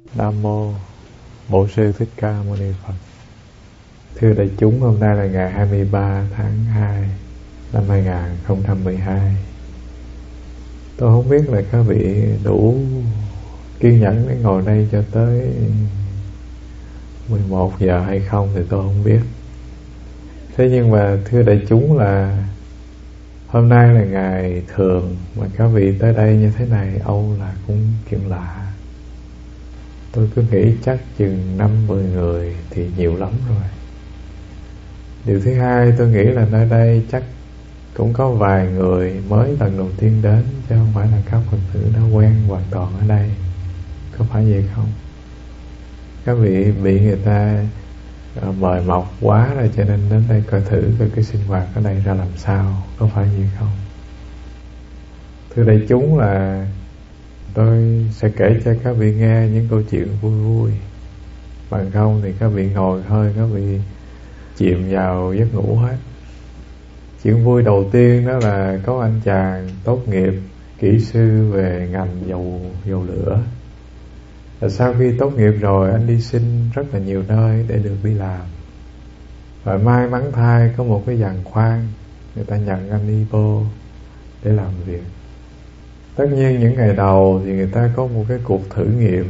Nam mô Bổn Sư Thích Ca Mâu Ni Phật. Thưa đại chúng, hôm nay là ngày 23 tháng 2 năm 2012. Tôi không biết là các vị đủ kiên nhẫn để ngồi đây cho tới 11 giờ hay không thì tôi không biết. Thế nhưng mà thưa đại chúng, là hôm nay là ngày thường mà các vị tới đây như thế này âu là cũng chuyện lạ. Tôi cứ nghĩ chắc chừng 5-10 người thì nhiều lắm rồi. Điều thứ hai, tôi nghĩ là nơi đây chắc cũng có vài người mới lần đầu tiên đến, chứ không phải là các Phật tử đã quen hoàn toàn ở đây. Có phải vậy không? Các vị bị người ta mời mọc quá rồi, cho nên đến đây coi thử coi cái sinh hoạt ở đây ra làm sao. Có phải vậy không? Thưa đại chúng, là tôi sẽ kể cho các vị nghe những câu chuyện vui vui. Bằng không thì các vị ngồi thôi, các vị chìm vào giấc ngủ hết. Chuyện vui đầu tiên đó là có anh chàng tốt nghiệp kỹ sư về ngành dầu lửa. Và sau khi tốt nghiệp rồi, anh đi xin rất là nhiều nơi để được đi làm. Và may mắn thay có một cái giàn khoan, người ta nhận anh đi vô để làm việc. Tất nhiên những ngày đầu thì người ta có một cái cuộc thử nghiệm,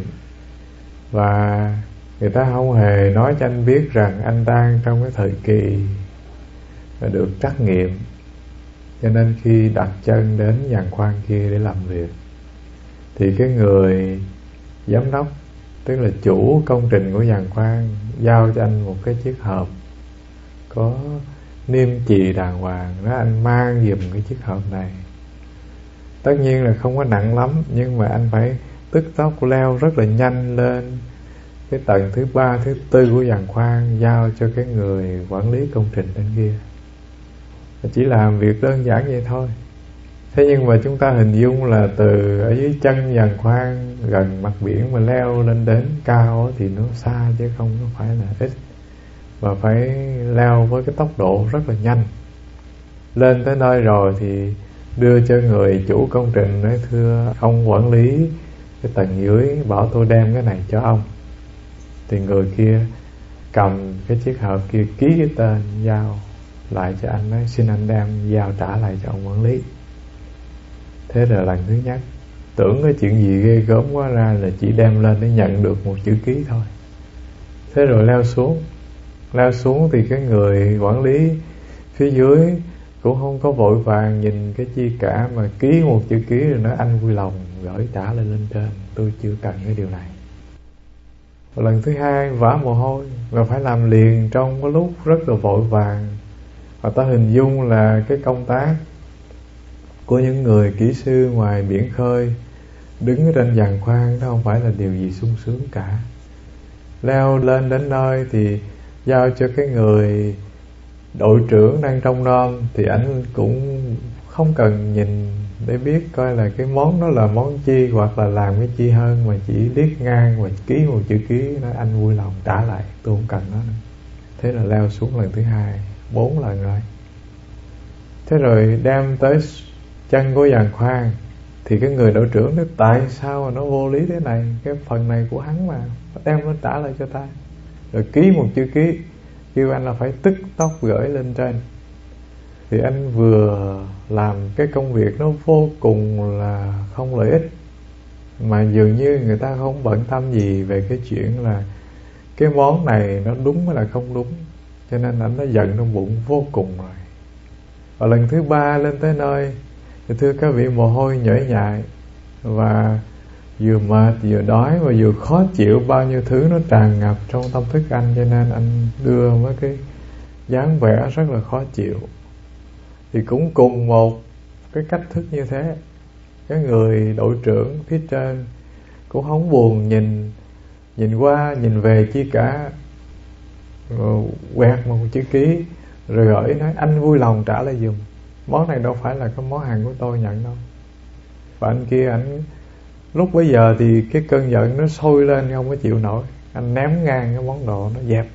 và người ta không hề nói cho anh biết rằng anh đang trong cái thời kỳ được trắc nghiệm. Cho nên khi đặt chân đến giàn khoan kia để làm việc, thì cái người giám đốc, tức là chủ công trình của giàn khoan, giao cho anh một cái chiếc hộp có niêm chì đàng hoàng. Nói anh mang giùm cái chiếc hộp này. Tất nhiên là không có nặng lắm, nhưng mà anh phải tức tốc leo rất là nhanh lên cái tầng thứ 3, thứ 4 của giàn khoan, giao cho cái người quản lý công trình bên kia. Chỉ làm việc đơn giản vậy thôi. Thế nhưng mà chúng ta hình dung là từ ở dưới chân giàn khoan gần mặt biển mà leo lên đến cao thì nó xa chứ không có phải là ít. Và phải leo với cái tốc độ rất là nhanh. Lên tới nơi rồi thì đưa cho người chủ công trình, nói thưa ông quản lý cái tầng dưới, bảo tôi đem cái này cho ông. Thì người kia cầm cái chiếc hộp kia, ký cái tên, giao lại cho anh, nói xin anh đem giao trả lại cho ông quản lý. Thế là lần thứ nhất, tưởng cái chuyện gì ghê gớm quá, ra là chỉ đem lên để nhận được một chữ ký thôi. Thế rồi leo xuống thì cái người quản lý phía dưới cũng không có vội vàng nhìn cái chi cả, mà ký một chữ ký rồi nói anh vui lòng gửi trả lên trên, tôi chưa cần cái điều này. Và lần thứ hai vã mồ hôi và phải làm liền trong cái lúc rất là vội vàng. Và ta hình dung là cái công tác của những người kỹ sư ngoài biển khơi đứng ở trên giàn khoan đó không phải là điều gì sung sướng cả. Leo lên đến nơi thì giao cho cái người đội trưởng đang trông nom, thì anh cũng không cần nhìn để biết coi là cái món đó là món chi hoặc là làm cái chi hơn, mà chỉ liếc ngang và ký một chữ ký, nói anh vui lòng trả lại, tôi không cần nó nữa. Thế là leo xuống lần thứ 2, 4 lần rồi. Thế rồi đem tới chân của giàn khoan, thì cái người đội trưởng nói tại sao mà nó vô lý thế này, cái phần này của hắn mà, đem nó trả lại cho ta. Rồi ký một chữ ký, kêu anh là phải tức tốc gửi lên trên. Thì anh vừa làm cái công việc nó vô cùng là không lợi ích, mà dường như người ta không bận tâm gì về cái chuyện là cái món này nó đúng hay là không đúng. Cho nên anh nó giận trong bụng vô cùng rồi. Và lần thứ 3 lên tới nơi thì thưa các vị, mồ hôi nhễ nhại, và vừa mệt vừa đói và vừa khó chịu, bao nhiêu thứ nó tràn ngập trong tâm thức anh, cho nên anh đưa với cái dáng vẻ rất là khó chịu. Thì cũng cùng một cái cách thức như thế, cái người đội trưởng phía trên cũng không buồn nhìn qua nhìn về chi cả, rồi quẹt một chữ ký rồi gửi, nói anh vui lòng trả lại giùm, món này đâu phải là cái món hàng của tôi nhận đâu. Và anh kia, anh lúc bấy giờ thì cái cơn giận nó sôi lên không có chịu nổi, anh ném ngang cái món đồ, nó dẹp.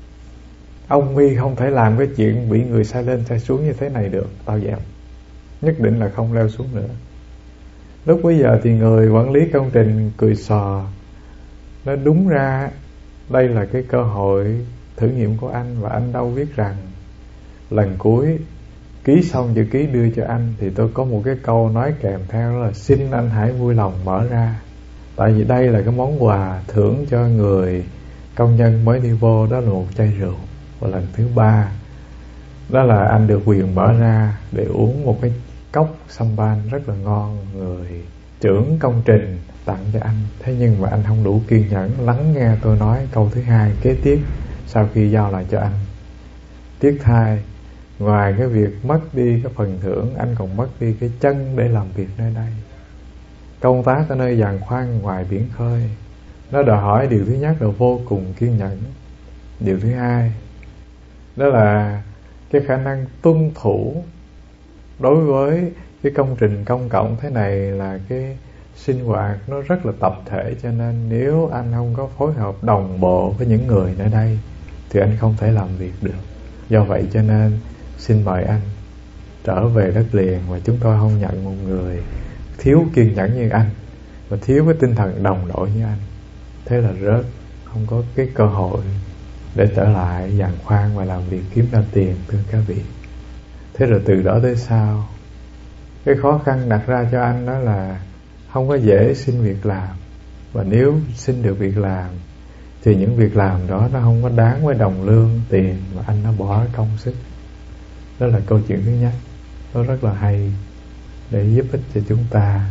Ông Huy không thể làm cái chuyện bị người sai lên sai xuống như thế này được, tao dẹp, nhất định là không leo xuống nữa. Lúc bấy giờ thì người quản lý công trình cười xò, Nói đúng ra đây là cái cơ hội thử nghiệm của anh, và anh đâu biết rằng lần cuối ký xong chữ ký đưa cho anh thì tôi có một cái câu nói kèm theo, đó là xin anh hãy vui lòng mở ra. Tại vì đây là cái món quà thưởng cho người công nhân mới đi vô, đó là một chai rượu. Và lần thứ 3 đó là anh được quyền mở ra để uống một cái cốc sampan rất là ngon, người trưởng công trình tặng cho anh. Thế nhưng mà anh không đủ kiên nhẫn lắng nghe tôi nói câu thứ 2 kế tiếp sau khi giao lại cho anh. Tiếc thay, ngoài cái việc mất đi cái phần thưởng, anh còn mất đi cái chân để làm việc nơi đây. Công tác ở nơi giàn khoan ngoài biển khơi, nó đòi hỏi điều thứ nhất là vô cùng kiên nhẫn. Điều thứ hai đó là cái khả năng tuân thủ. Đối với cái công trình công cộng thế này là cái sinh hoạt nó rất là tập thể, cho nên nếu anh không có phối hợp đồng bộ với những người ở đây thì anh không thể làm việc được. Do vậy cho nên xin mời anh trở về đất liền, và chúng tôi không nhận một người thiếu kiên nhẫn như anh và thiếu cái tinh thần đồng đội như anh. Thế là rớt, không có cái cơ hội để trở lại giàn khoan và làm việc kiếm ra tiền, thưa các vị. Thế rồi từ đó tới sau, cái khó khăn đặt ra cho anh đó là không có dễ xin việc làm. Và nếu xin được việc làm thì những việc làm đó nó không có đáng với đồng lương tiền mà anh đã bỏ công sức. Đó là câu chuyện thứ nhất. Nó rất là hay để giúp ích cho chúng ta.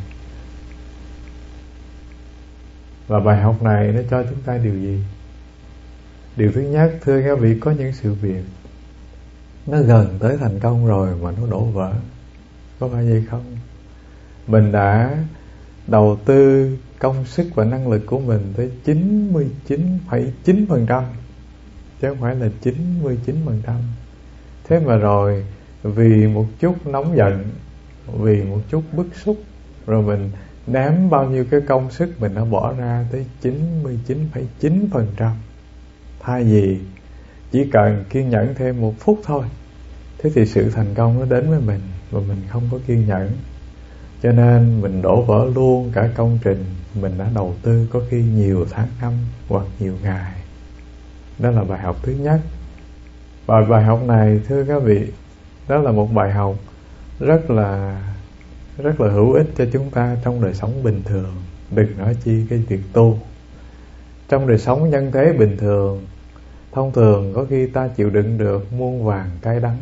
Và bài học này nó cho chúng ta điều gì? Điều thứ nhất, thưa các vị, có những sự việc nó gần tới thành công rồi mà nó đổ vỡ. Có phải vậy không? Mình đã đầu tư công sức và năng lực của mình tới 99,9%, chứ không phải là 99%. Thế mà rồi vì một chút nóng giận, vì một chút bức xúc, rồi mình ném bao nhiêu cái công sức mình đã bỏ ra tới 99,9%. Thay vì chỉ cần kiên nhẫn thêm 1 phút thôi, thế thì sự thành công nó đến với mình, và mình không có kiên nhẫn, cho nên mình đổ vỡ luôn cả công trình mình đã đầu tư, có khi nhiều tháng năm hoặc nhiều ngày. Đó là bài học thứ nhất. Và bài học này, thưa các vị, đó là một bài học rất là hữu ích cho chúng ta trong đời sống bình thường, đừng nói chi cái việc tu. Trong đời sống nhân thế bình thường, thông thường có khi ta chịu đựng được muôn vàn cay đắng.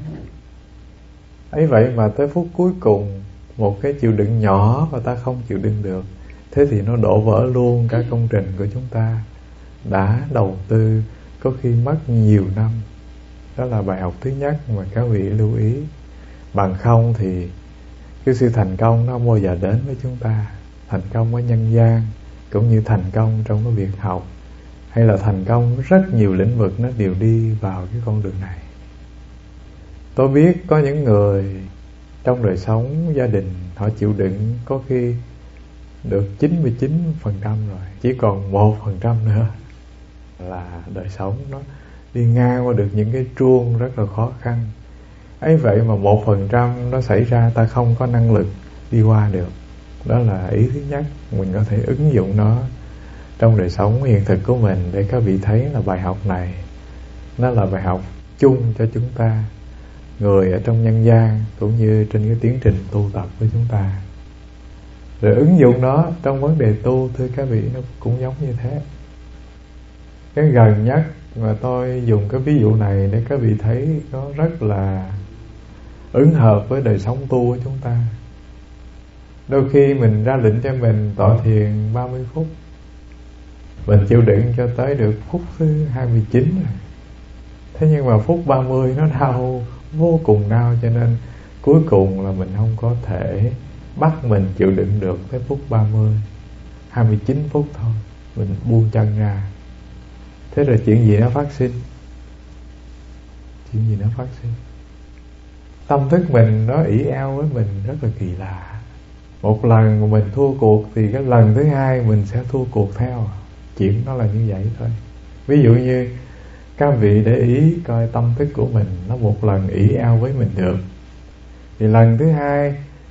Ấy vậy mà tới phút cuối cùng, một cái chịu đựng nhỏ mà ta không chịu đựng được, thế thì nó đổ vỡ luôn cả công trình của chúng ta đã đầu tư, có khi mất nhiều năm. Đó là bài học thứ nhất mà các vị lưu ý. Bằng không thì cái sự thành công nó không bao giờ đến với chúng ta. Thành công ở nhân gian, cũng như thành công trong cái việc học, hay là thành công rất nhiều lĩnh vực, nó đều đi vào cái con đường này. Tôi biết có những người trong đời sống gia đình, họ chịu đựng có khi được 99% rồi, chỉ còn 1% nữa là đời sống nó đi ngang qua được những cái chuông rất là khó khăn. Ấy vậy mà 1% nó xảy ra, ta không có năng lực đi qua được. Đó là ý thứ nhất, mình có thể ứng dụng nó trong đời sống hiện thực của mình, để các vị thấy là bài học này nó là bài học chung cho chúng ta, người ở trong nhân gian cũng như trên cái tiến trình tu tập của chúng ta. Rồi ứng dụng nó trong vấn đề tu, thưa các vị, nó cũng giống như thế. Cái gần nhất mà tôi dùng cái ví dụ này để các vị thấy nó rất là ứng hợp với đời sống tu của chúng ta. Đôi khi mình ra lệnh cho mình tọa thiền 30 phút, mình chịu đựng cho tới được phút thứ 29 rồi. Thế nhưng mà phút 30 nó đau, vô cùng đau, cho nên cuối cùng là mình không có thể bắt mình chịu đựng được tới phút 30. 29 phút thôi, mình buông chân ra. Thế rồi chuyện gì nó phát sinh? Chuyện gì nó phát sinh? Tâm thức mình nó ỷ eo với mình rất là kỳ lạ. Một lần mà mình thua cuộc thì cái lần thứ hai mình sẽ thua cuộc theo. Chuyện nó là như vậy thôi. Ví dụ như các vị để ý coi tâm thức của mình, nó một lần ỷ eo với mình được, thì lần thứ hai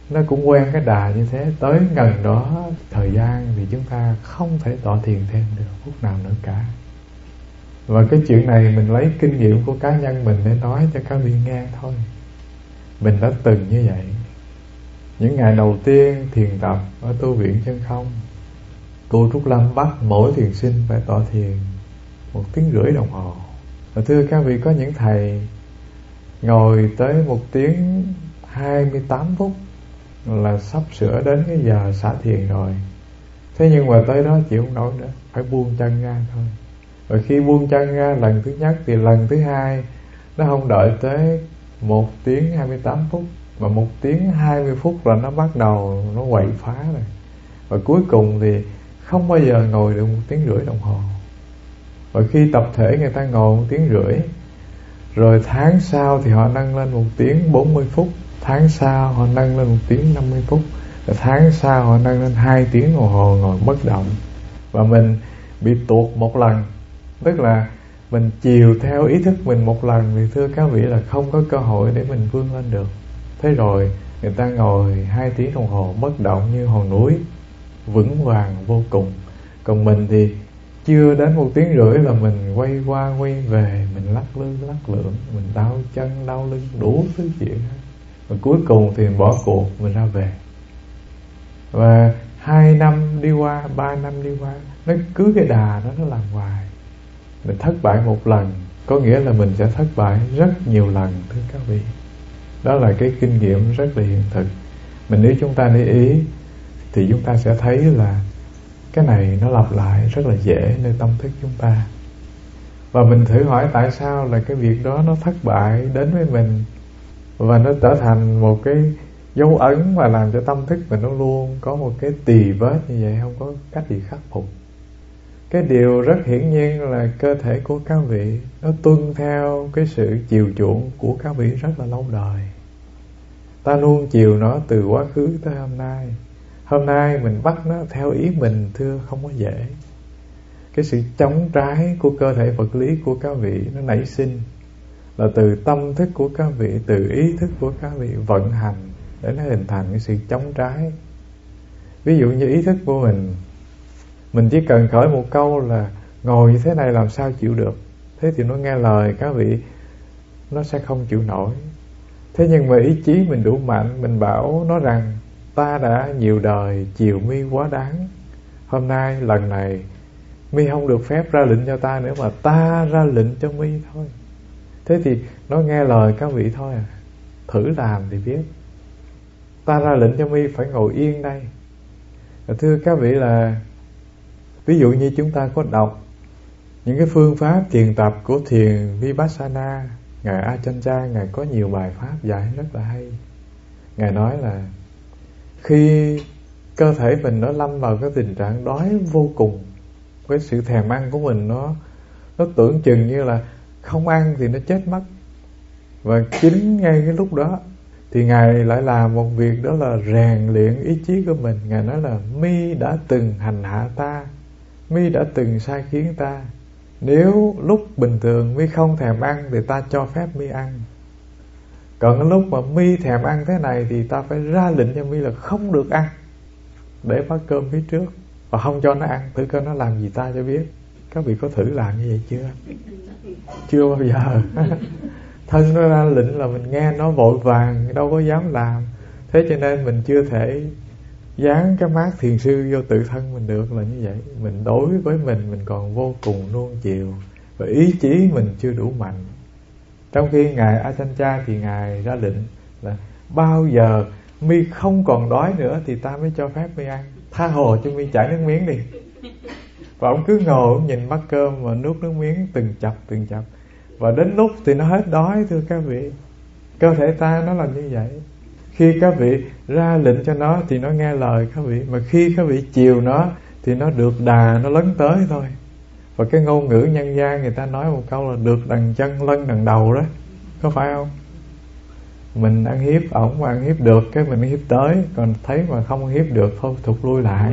nó cũng quen cái đà như thế. Tới gần đó thời gian thì chúng ta không thể tọa thiền thêm được phút nào nữa cả. Và cái chuyện này mình lấy kinh nghiệm của cá nhân mình để nói cho các vị nghe thôi. Mình đã từng như vậy. Những ngày đầu tiên thiền tập ở tu viện Chân Không, cô Trúc Lâm bắt mỗi thiền sinh phải tọa thiền 1 tiếng rưỡi đồng hồ. Và thưa các vị, có những thầy ngồi tới 1 tiếng 28 phút là sắp sửa đến cái giờ xả thiền rồi. Thế nhưng mà tới đó chịu không nổi nữa, phải buông chân ra thôi. Và khi buông chân ra lần thứ nhất thì lần thứ hai nó không đợi tới 1 tiếng 28 phút, mà 1 tiếng 20 phút là nó bắt đầu nó quậy phá rồi. Và cuối cùng thì không bao giờ ngồi được 1 tiếng rưỡi đồng hồ. Và khi tập thể người ta ngồi 1 tiếng rưỡi, rồi tháng sau thì họ nâng lên 1 tiếng 40 phút, tháng sau họ nâng lên 1 tiếng 50 phút, rồi tháng sau họ nâng lên 2 tiếng đồng hồ ngồi bất động. Và mình bị tuột một lần, tức là mình chiều theo ý thức mình một lần, thì thưa các vị là không có cơ hội để mình vươn lên được. Thế rồi người ta ngồi 2 tiếng đồng hồ bất động như hòn núi, vững vàng vô cùng. Còn mình thì chưa đến 1 tiếng rưỡi là mình quay qua quay về, mình lắc lư lắc lượn, mình đau chân đau lưng, đủ thứ chuyện. Và cuối cùng thì mình bỏ cuộc, mình ra về. Và 2 năm đi qua, 3 năm đi qua, nó cứ cái đà đó nó làm hoài. Mình thất bại một lần có nghĩa là mình sẽ thất bại rất nhiều lần, thưa các vị. Đó là cái kinh nghiệm rất là hiện thực. Nếu chúng ta để ý thì chúng ta sẽ thấy là cái này nó lặp lại rất là dễ nơi tâm thức chúng ta. Và mình thử hỏi tại sao là cái việc đó nó thất bại đến với mình, và nó trở thành một cái dấu ấn và làm cho tâm thức mình nó luôn có một cái tì vết như vậy, không có cách gì khắc phục. Cái điều rất hiển nhiên là cơ thể của các vị nó tuân theo cái sự chiều chuộng của các vị rất là lâu đời. Ta nuông chiều nó từ quá khứ tới hôm nay. Hôm nay mình bắt nó theo ý mình, thưa không có dễ. Cái sự chống trái của cơ thể vật lý của các vị nó nảy sinh là từ tâm thức của các vị, từ ý thức của các vị vận hành để nó hình thành cái sự chống trái. Ví dụ như ý thức của mình chỉ cần khởi một câu là ngồi như thế này làm sao chịu được, thế thì nó nghe lời các vị nó sẽ không chịu nổi. Thế nhưng mà ý chí mình đủ mạnh, mình bảo nó rằng ta đã nhiều đời chiều mi quá đáng, hôm nay lần này mi không được phép ra lệnh cho ta nữa, mà ta ra lệnh cho mi thôi. Thế thì nó nghe lời các vị thôi à. Thử làm thì biết. Ta ra lệnh cho mi phải ngồi yên đây. Thưa các vị là ví dụ như chúng ta có đọc những cái phương pháp thiền tập của thiền Vipassana, Ngài Ajahn Chah, Ngài có nhiều bài pháp dạy rất là hay. Ngài nói là khi cơ thể mình nó lâm vào cái tình trạng đói vô cùng, cái sự thèm ăn của mình nó tưởng chừng như là không ăn thì nó chết mất. Và chính ngay cái lúc đó thì Ngài lại làm một việc, đó là rèn luyện ý chí của mình. Ngài nói là mi đã từng hành hạ ta, mi đã từng sai khiến ta. Nếu lúc bình thường mi không thèm ăn thì ta cho phép mi ăn. Còn cái lúc mà mi thèm ăn thế này thì ta phải ra lệnh cho mi là không được ăn, để bát cơm phía trước và không cho nó ăn. Thử coi nó làm gì ta cho biết. Các vị có thử làm như vậy chưa? Chưa bao giờ. Thân nó ra lệnh là mình nghe nó vội vàng, đâu có dám làm. Thế cho nên mình chưa thể dán cái mác thiền sư vô tự thân mình được là như vậy. Mình đối với mình còn vô cùng nuông chiều, và ý chí mình chưa đủ mạnh. Trong khi Ngài Ajahn Chah thì Ngài ra lệnh là bao giờ mi không còn đói nữa thì ta mới cho phép mi ăn. Tha hồ cho mi chảy nước miếng đi. Và ông cứ ngồi ông nhìn bát cơm và nuốt nước miếng từng chập. Và đến lúc thì nó hết đói, thưa các vị. Cơ thể ta nó là như vậy. Khi các vị ra lệnh cho nó thì nó nghe lời các vị. Mà khi các vị chiều nó thì nó được đà, nó lấn tới thôi. Và cái ngôn ngữ nhân gian người ta nói một câu là được đằng chân lân đằng đầu đó, có phải không? Mình ăn hiếp ổng mà ăn hiếp được, cái mình ăn hiếp tới. Còn thấy mà không ăn hiếp được thôi thụt lui lại.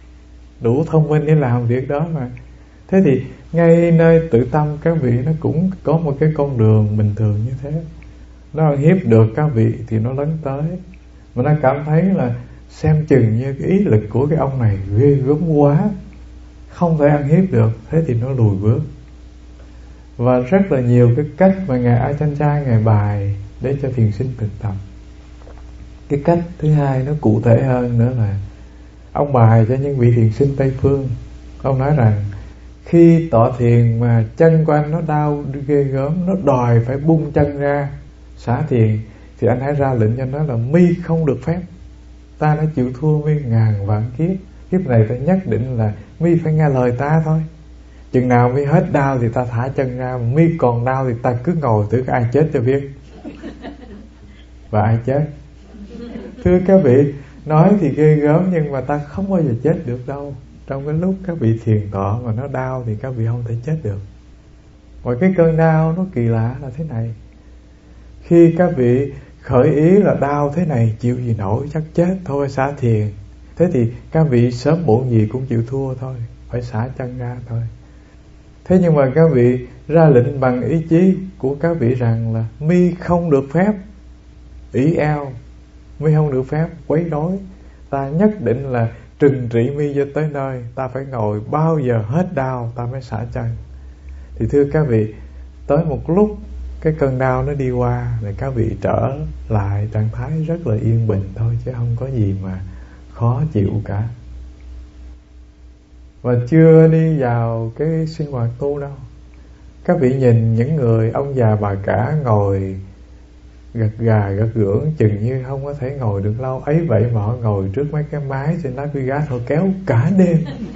Đủ thông minh để làm việc đó mà. Thế thì ngay nơi tự tâm các vị nó cũng có một cái con đường bình thường như thế. Nó ăn hiếp được các vị thì nó lấn tới, mà nó cảm thấy là xem chừng như cái ý lực của cái ông này ghê gớm quá, không thể ăn hiếp được, thế thì nó lùi bước. Và rất là nhiều cái cách mà Ngài Ajahn Chah Ngài bài để cho thiền sinh thực tập. Cái cách thứ hai nó cụ thể hơn nữa là ông bài cho những vị thiền sinh Tây Phương. Ông nói rằng khi tọa thiền mà chân của anh nó đau ghê gớm, nó đòi phải bung chân ra xả thiền, thì anh hãy ra lệnh cho nó là mi không được phép. Ta đã chịu thua mi ngàn vạn kiếp, kiếp này ta nhất định là mi phải nghe lời ta thôi. Chừng nào mi hết đau thì ta thả chân ra, mi còn đau thì ta cứ ngồi thử ai chết cho biết. Và ai chết? Thưa các vị, nói thì ghê gớm nhưng mà ta không bao giờ chết được đâu. Trong cái lúc các vị thiền tọa mà nó đau thì các vị không thể chết được. Và cái cơn đau nó kỳ lạ là thế này. Khi các vị khởi ý là đau thế này chịu gì nổi, chắc chết thôi xả thiền, thế thì các vị sớm muộn gì cũng chịu thua thôi, phải xả chân ra thôi. Thế nhưng mà các vị ra lệnh bằng ý chí của các vị rằng là mi không được phép ỷ eo, mi không được phép quấy rối, ta nhất định là trừng trị mi cho tới nơi, ta phải ngồi bao giờ hết đau ta mới xả chân. Thì thưa các vị, tới một lúc cái cơn đau nó đi qua rồi các vị trở lại trạng thái rất là yên bình thôi, chứ không có gì mà khó chịu cả. Và chưa đi vào cái sinh hoạt tu đâu, các vị nhìn những người ông già bà cả ngồi gật gà gật gưỡng chừng như không có thể ngồi được lâu, ấy vậy mà họ ngồi trước mấy cái máy trên lá Vigas họ kéo cả đêm.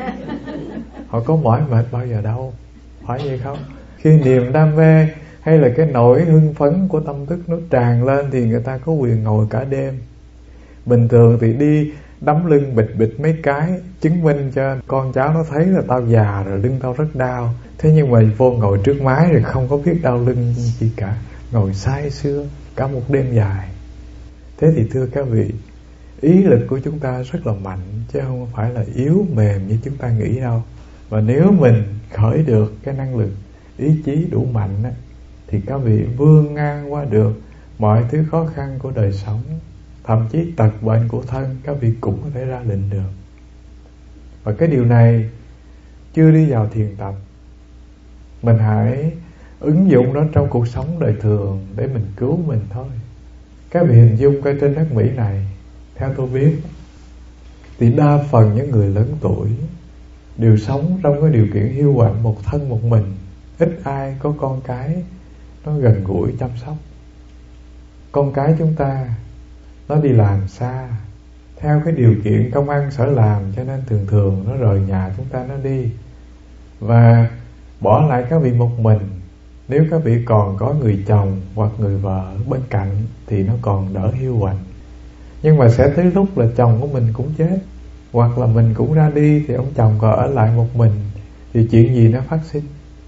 Họ có mỏi mệt bao giờ đâu, phải vậy không? Khi niềm đam mê hay là cái nỗi hưng phấn của tâm thức nó tràn lên thì người ta có quyền ngồi cả đêm. Bình thường thì đi đấm lưng bịch bịch mấy cái chứng minh cho con cháu nó thấy là tao già rồi, lưng tao rất đau. Thế nhưng mà vô ngồi trước máy rồi không có biết đau lưng gì cả, ngồi say sưa cả một đêm dài. Thế thì thưa các vị, ý lực của chúng ta rất là mạnh chứ không phải là yếu mềm như chúng ta nghĩ đâu. Và nếu mình khởi được cái năng lực ý chí đủ mạnh á, thì các vị vươn ngang qua được mọi thứ khó khăn của đời sống, thậm chí tật bệnh của thân các vị cũng có thể ra lệnh được. Và cái điều này chưa đi vào thiền tập, mình hãy ứng dụng nó trong cuộc sống đời thường để mình cứu mình thôi. Các vị hình dung coi trên đất Mỹ này, theo tôi biết thì đa phần những người lớn tuổi đều sống trong cái điều kiện hiu quạnh một thân một mình, ít ai có con cái nó gần gũi chăm sóc. Con cái chúng ta nó đi làm xa, theo cái điều kiện công ăn sở làm, cho nên thường thường nó rời nhà chúng ta nó đi và bỏ lại các vị một mình. Nếu các vị còn có người chồng hoặc người vợ bên cạnh thì nó còn đỡ hiu quạnh. Nhưng mà sẽ tới lúc là chồng của mình cũng chết, hoặc là mình cũng ra đi thì ông chồng còn ở lại một mình, thì chuyện gì nó phát sinh?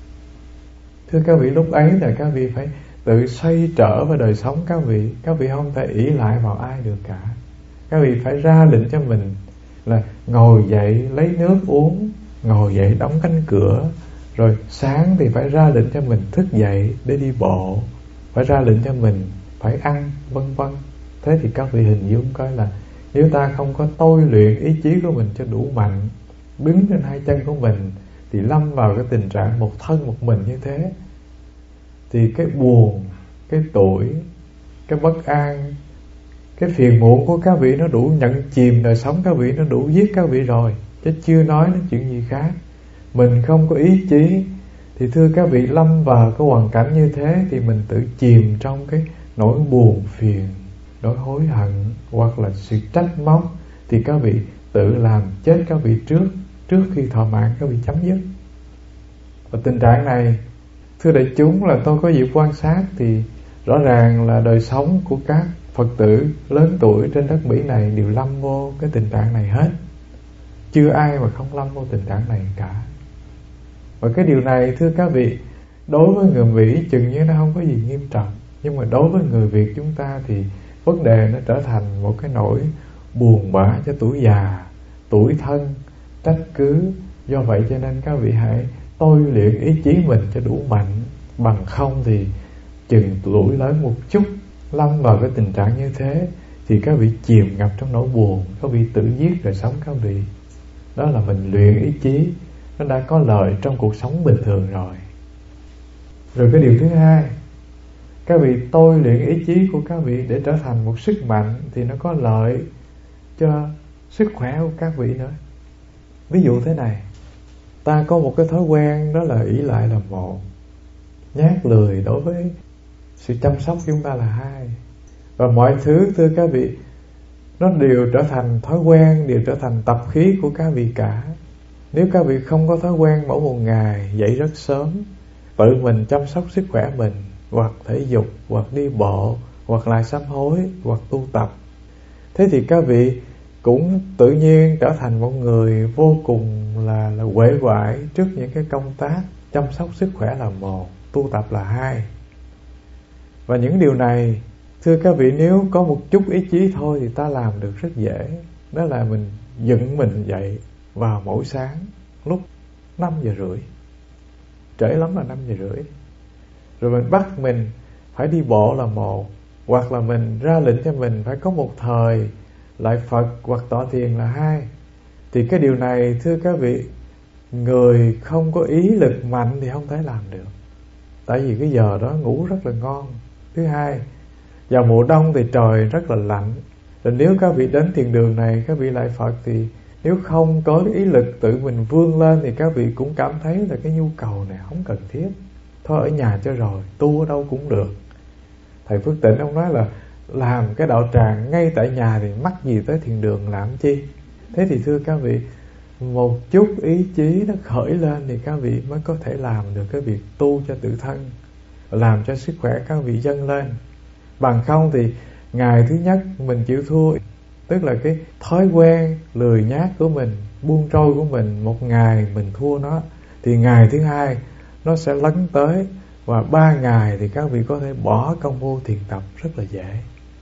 Thưa các vị, lúc ấy là các vị phải tự xoay trở vào đời sống các vị. Các vị không thể ỷ lại vào ai được cả. Các vị phải ra lệnh cho mình là ngồi dậy lấy nước uống, ngồi dậy đóng cánh cửa, rồi sáng thì phải ra lệnh cho mình thức dậy để đi bộ, phải ra lệnh cho mình phải ăn, vân vân. Thế thì các vị hình dung coi là nếu ta không có tôi luyện ý chí của mình cho đủ mạnh, đứng trên hai chân của mình, thì lâm vào cái tình trạng một thân một mình như thế, thì cái buồn, cái tủi, cái bất an, cái phiền muộn của các vị nó đủ nhận chìm đời sống các vị, nó đủ giết các vị rồi, chứ chưa nói đến chuyện gì khác. Mình không có ý chí thì thưa các vị, lâm vào cái hoàn cảnh như thế thì mình tự chìm trong cái nỗi buồn phiền, nỗi hối hận hoặc là sự trách móc, thì các vị tự làm chết các vị trước khi thọ mạng các vị chấm dứt. Và tình trạng này, thưa đại chúng, là tôi có dịp quan sát thì rõ ràng là đời sống của các Phật tử lớn tuổi trên đất Mỹ này đều lâm vô cái tình trạng này hết. Chưa ai mà không lâm vô tình trạng này cả. Và cái điều này thưa các vị, đối với người Mỹ chừng như nó không có gì nghiêm trọng, nhưng mà đối với người Việt chúng ta thì vấn đề nó trở thành một cái nỗi buồn bã cho tuổi già, tuổi thân, trách cứ. Do vậy cho nên các vị hãy tôi luyện ý chí mình cho đủ mạnh, bằng không thì chừng tuổi lớn một chút lâm vào cái tình trạng như thế, thì các vị chìm ngập trong nỗi buồn, các vị tự giết đời sống các vị. Đó là mình luyện ý chí, nó đã có lợi trong cuộc sống bình thường rồi. Rồi cái điều thứ hai, các vị tôi luyện ý chí của các vị để trở thành một sức mạnh, thì nó có lợi cho sức khỏe của các vị nữa. Ví dụ thế này, ta có một cái thói quen, đó là ỷ lại là một, nhát lười đối với sự chăm sóc chúng ta là hai. Và mọi thứ, thưa các vị, nó đều trở thành thói quen, đều trở thành tập khí của các vị cả. Nếu các vị không có thói quen mỗi một ngày dậy rất sớm, tự mình chăm sóc sức khỏe mình, hoặc thể dục, hoặc đi bộ, hoặc lại sám hối, hoặc tu tập, thế thì các vị cũng tự nhiên trở thành một người vô cùng là uể oải trước những cái công tác chăm sóc sức khỏe là một, tu tập là hai. Và những điều này, thưa các vị, nếu có một chút ý chí thôi thì ta làm được rất dễ. Đó là mình dựng mình dậy vào mỗi sáng lúc 5:30, trễ lắm là 5:30. Rồi mình bắt mình phải đi bộ là một, hoặc là mình ra lệnh cho mình phải có một thời lại Phật hoặc tọa thiền là hai. Thì cái điều này, thưa các vị, người không có ý lực mạnh thì không thể làm được. Tại vì cái giờ đó ngủ rất là ngon. Thứ hai, vào mùa đông thì trời rất là lạnh. Rồi nếu các vị đến thiền đường này, các vị lại Phật, thì nếu không có ý lực tự mình vươn lên thì các vị cũng cảm thấy là cái nhu cầu này không cần thiết. Thôi ở nhà cho rồi, tu ở đâu cũng được. Thầy Phước Tịnh ông nói là làm cái đạo tràng ngay tại nhà thì mắc gì tới thiền đường làm chi. Thế thì thưa các vị, một chút ý chí nó khởi lên thì các vị mới có thể làm được cái việc tu cho tự thân, làm cho sức khỏe các vị dâng lên. Bằng không thì ngày thứ nhất mình chịu thua, tức là cái thói quen lười nhác của mình, buông trôi của mình, một ngày mình thua nó, thì ngày thứ hai nó sẽ lấn tới, và 3 ngày thì các vị có thể bỏ công phu thiền tập rất là dễ.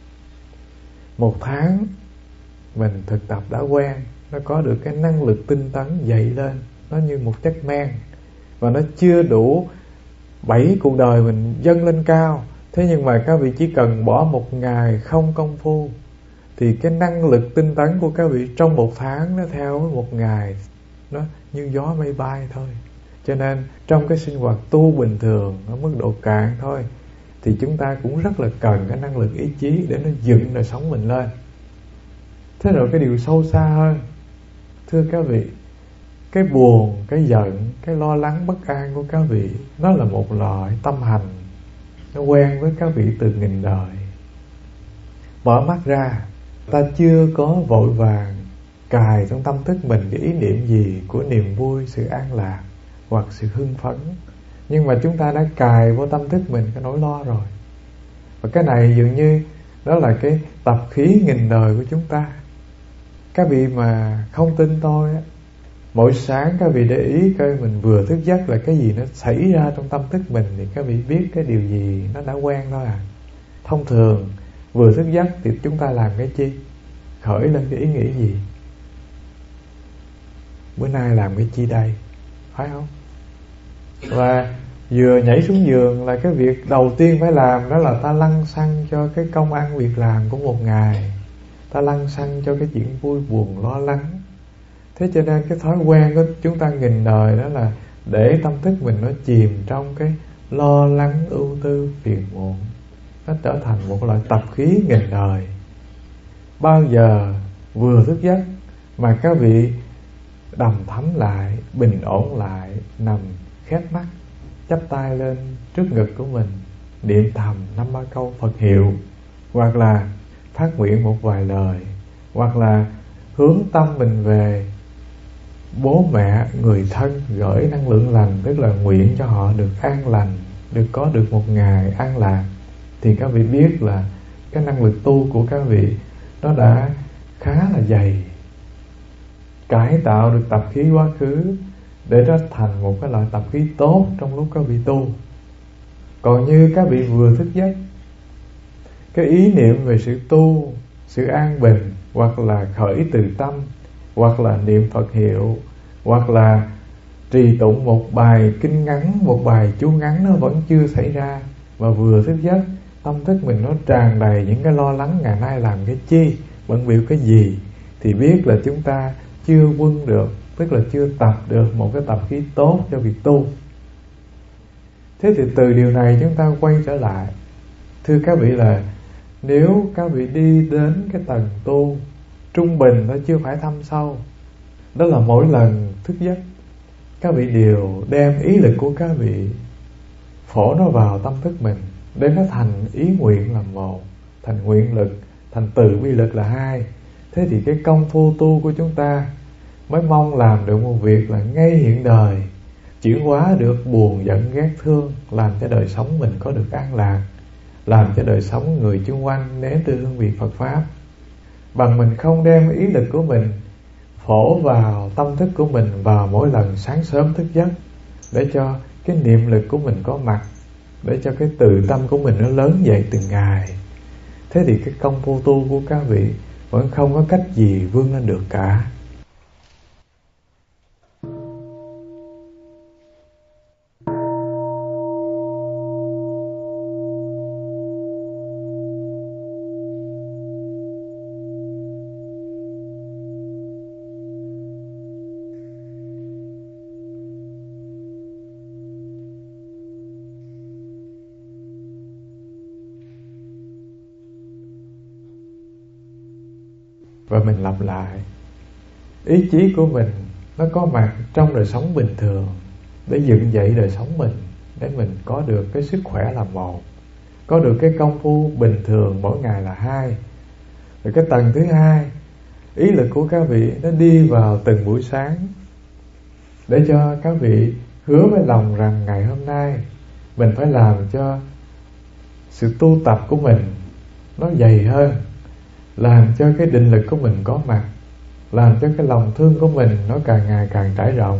1 tháng mình thực tập đã quen, nó có được cái năng lực tinh tấn dậy lên, nó như một chất men, và nó chưa đủ 7 cuộc đời mình dâng lên cao. Thế nhưng mà các vị chỉ cần bỏ 1 ngày không công phu, thì cái năng lực tinh tấn của các vị trong 1 tháng nó theo 1 ngày, nó như gió mây bay thôi. Cho nên trong cái sinh hoạt tu bình thường ở mức độ cạn thôi, thì chúng ta cũng rất là cần cái năng lực ý chí để nó dựng đời sống mình lên. Thế rồi cái điều sâu xa hơn, thưa các vị, cái buồn, cái giận, cái lo lắng bất an của các vị, nó là một loại tâm hành, nó quen với các vị từ nghìn đời. Mở mắt ra, ta chưa có vội vàng cài trong tâm thức mình cái ý niệm gì của niềm vui, sự an lạc hoặc sự hưng phấn, nhưng mà chúng ta đã cài vô tâm thức mình cái nỗi lo rồi. Và cái này dường như đó là cái tập khí nghìn đời của chúng ta. Các vị mà không tin tôi á, mỗi sáng các vị để ý coi mình vừa thức giấc là cái gì nó xảy ra trong tâm thức mình, thì các vị biết cái điều gì nó đã quen thôi à. Thông thường vừa thức giấc thì chúng ta làm cái chi? Khởi lên cái ý nghĩ gì? Bữa nay làm cái chi đây? Phải không? Và vừa nhảy xuống giường là cái việc đầu tiên phải làm đó là ta lăn xăng cho cái công ăn việc làm của một ngày, ta lăn xăng cho cái chuyện vui buồn lo lắng. Thế cho nên cái thói quen của chúng ta nghìn đời đó là để tâm thức mình nó chìm trong cái lo lắng, ưu tư, phiền muộn. Nó trở thành một loại tập khí nghìn đời. Bao giờ vừa thức giấc mà các vị đằm thắm lại, bình ổn lại, nằm khép mắt, chắp tay lên trước ngực của mình, niệm thầm 5-3 câu Phật hiệu, hoặc là phát nguyện một vài lời, hoặc là hướng tâm mình về bố mẹ, người thân, gửi năng lượng lành, tức là nguyện cho họ được an lành, có được một ngày an lạc, thì các vị biết là cái năng lực tu của các vị nó đã khá là dày, cải tạo được tập khí quá khứ để nó thành một cái loại tập khí tốt trong lúc các vị tu. Còn như các vị vừa thức giấc, cái ý niệm về sự tu, sự an bình, hoặc là khởi từ tâm, hoặc là niệm Phật hiệu, hoặc là trì tụng một bài kinh ngắn, một bài chú ngắn, nó vẫn chưa xảy ra, mà vừa thức giấc tâm thức mình nó tràn đầy những cái lo lắng ngày nay làm cái chi, bận bịu cái gì, thì biết là chúng ta chưa quân được, tức là chưa tập được một cái tập khí tốt cho việc tu. Thế thì từ điều này chúng ta quay trở lại, thưa các vị, là nếu các vị đi đến cái tầng tu trung bình, nó chưa phải thâm sâu, đó là mỗi lần thức giấc các vị đều đem ý lực của các vị phổ nó vào tâm thức mình, để nó thành ý nguyện là một, thành nguyện lực, thành từ bi lực là hai. Thế thì cái công phu tu của chúng ta mới mong làm được một việc là ngay hiện đời chuyển hóa được buồn giận ghét thương, làm cho đời sống mình có được an lạc, làm cho đời sống người chung quanh nếm từ hương vị Phật Pháp. Bằng mình không đem ý lực của mình phổ vào tâm thức của mình vào mỗi lần sáng sớm thức giấc, để cho cái niệm lực của mình có mặt, để cho cái từ tâm của mình nó lớn dậy từng ngày. Thế thì cái công phu tu của các vị vẫn không có cách gì vươn lên được cả. Và mình lặp lại, ý chí của mình nó có mặt trong đời sống bình thường, để dựng dậy đời sống mình, để mình có được cái sức khỏe là một, có được cái công phu bình thường mỗi ngày là hai. Rồi cái tầng thứ hai, ý lực của các vị nó đi vào từng buổi sáng, để cho các vị hứa với lòng rằng ngày hôm nay mình phải làm cho sự tu tập của mình nó dày hơn, làm cho cái định lực của mình có mặt, làm cho cái lòng thương của mình nó càng ngày càng trải rộng.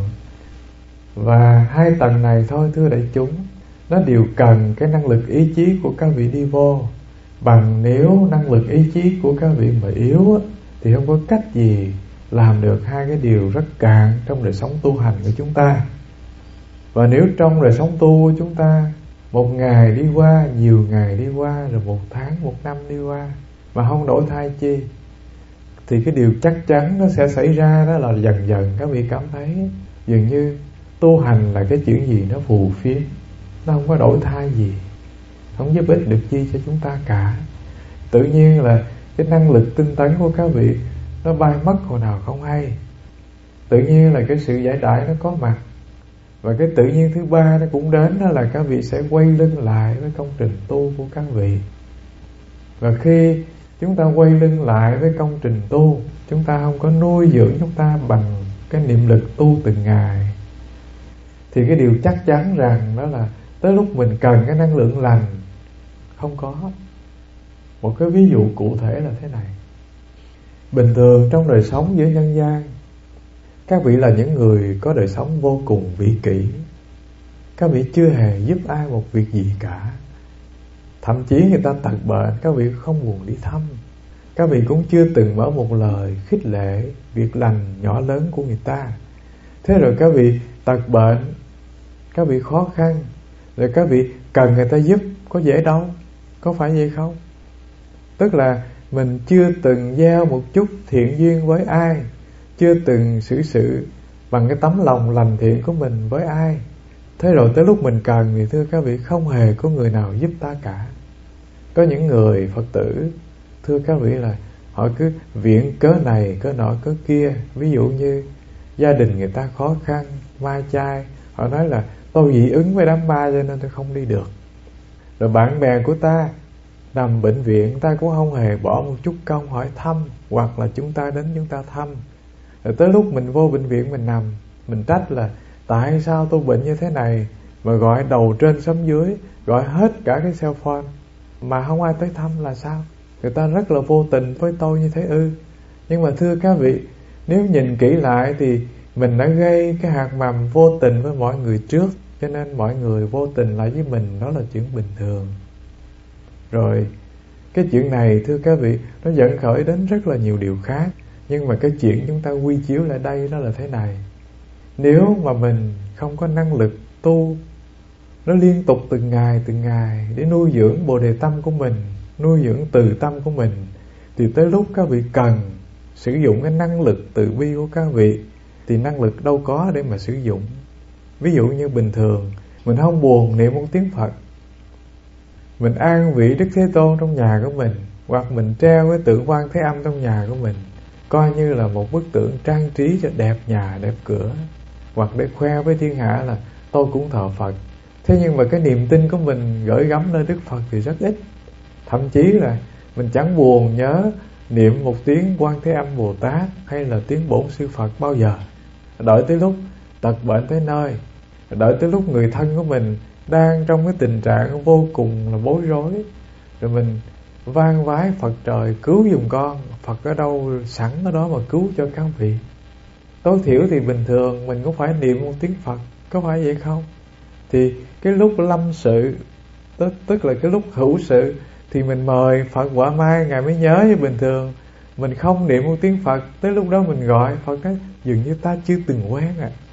Và hai tầng này thôi, thưa đại chúng, nó đều cần cái năng lực ý chí của các vị đi vô. Bằng nếu năng lực ý chí của các vị mà yếu thì không có cách gì làm được hai cái điều rất cạn trong đời sống tu hành của chúng ta. Và nếu trong đời sống tu của chúng ta, một ngày đi qua, nhiều ngày đi qua, rồi một tháng, một năm đi qua mà không đổi thay chi, thì cái điều chắc chắn nó sẽ xảy ra, đó là dần dần các vị cảm thấy dường như tu hành là cái chuyện gì nó phù phiếm, nó không có đổi thay gì, không giúp ích được chi cho chúng ta cả. Tự nhiên là cái năng lực tinh tấn của các vị nó bay mất hồi nào không hay. Tự nhiên là cái sự giải đãi nó có mặt. Và cái tự nhiên thứ ba nó cũng đến, đó là các vị sẽ quay lưng lại với công trình tu của các vị. Và khi chúng ta quay lưng lại với công trình tu, chúng ta không có nuôi dưỡng chúng ta bằng cái niệm lực tu từng ngày, thì cái điều chắc chắn rằng đó là tới lúc mình cần cái năng lượng lành không có. Một cái ví dụ cụ thể là thế này. Bình thường trong đời sống giữa nhân gian, các vị là những người có đời sống vô cùng vĩ kỷ. Các vị chưa hề giúp ai một việc gì cả. Thậm chí người ta tật bệnh, các vị không buồn đi thăm. Các vị cũng chưa từng mở một lời khích lệ việc lành nhỏ lớn của người ta. Thế rồi các vị tật bệnh, các vị khó khăn, rồi các vị cần người ta giúp, có dễ đâu, có phải vậy không? Tức là mình chưa từng gieo một chút thiện duyên với ai, chưa từng xử sự bằng cái tấm lòng lành thiện của mình với ai. Thế rồi tới lúc mình cần thì thưa các vị, không hề có người nào giúp ta cả. Có những người Phật tử, thưa các vị, là họ cứ viện cớ này, cớ nọ, cớ kia. Ví dụ như gia đình người ta khó khăn, ma chay, họ nói là tôi dị ứng với đám ma cho nên tôi không đi được. Rồi bạn bè của ta nằm bệnh viện, ta cũng không hề bỏ một chút công hỏi thăm, hoặc là chúng ta đến chúng ta thăm. Rồi tới lúc mình vô bệnh viện mình nằm, mình trách là tại sao tôi bệnh như thế này, mà gọi đầu trên xóm dưới, gọi hết cả cái cell phone mà không ai tới thăm là sao? Người ta rất là vô tình với tôi như thế ư? Nhưng mà thưa các vị, nếu nhìn kỹ lại thì mình đã gây cái hạt mầm vô tình với mọi người trước, cho nên mọi người vô tình lại với mình, đó là chuyện bình thường. Rồi cái chuyện này thưa các vị, nó dẫn khởi đến rất là nhiều điều khác. Nhưng mà cái chuyện chúng ta quy chiếu lại đây đó là thế này. Nếu mà mình không có năng lực tu nó liên tục từng ngày để nuôi dưỡng Bồ Đề tâm của mình, nuôi dưỡng từ tâm của mình, thì tới lúc các vị cần sử dụng cái năng lực từ bi của các vị thì năng lực đâu có để mà sử dụng. Ví dụ như bình thường mình không buồn niệm một tiếng Phật, mình an vị Đức Thế Tôn trong nhà của mình, hoặc mình treo cái tượng Quan Thế Âm trong nhà của mình, coi như là một bức tượng trang trí cho đẹp nhà đẹp cửa, hoặc để khoe với thiên hạ là tôi cũng thờ Phật. Thế nhưng mà cái niềm tin của mình gửi gắm nơi Đức Phật thì rất ít. Thậm chí là mình chẳng buồn nhớ niệm một tiếng Quan Thế Âm Bồ Tát hay là tiếng Bổn Sư Phật bao giờ. Đợi tới lúc tật bệnh tới nơi, đợi tới lúc người thân của mình đang trong cái tình trạng vô cùng là bối rối, rồi mình van vái Phật trời cứu giùm con. Phật ở đâu sẵn ở đó mà cứu cho các vị. Tối thiểu thì bình thường mình cũng phải niệm một tiếng Phật, có phải vậy không? Thì cái lúc lâm sự, tức là cái lúc hữu sự, thì mình mời Phật quả mai Ngài mới nhớ. Như bình thường mình không niệm một tiếng Phật, tới lúc đó mình gọi Phật nói dường như ta chưa từng quen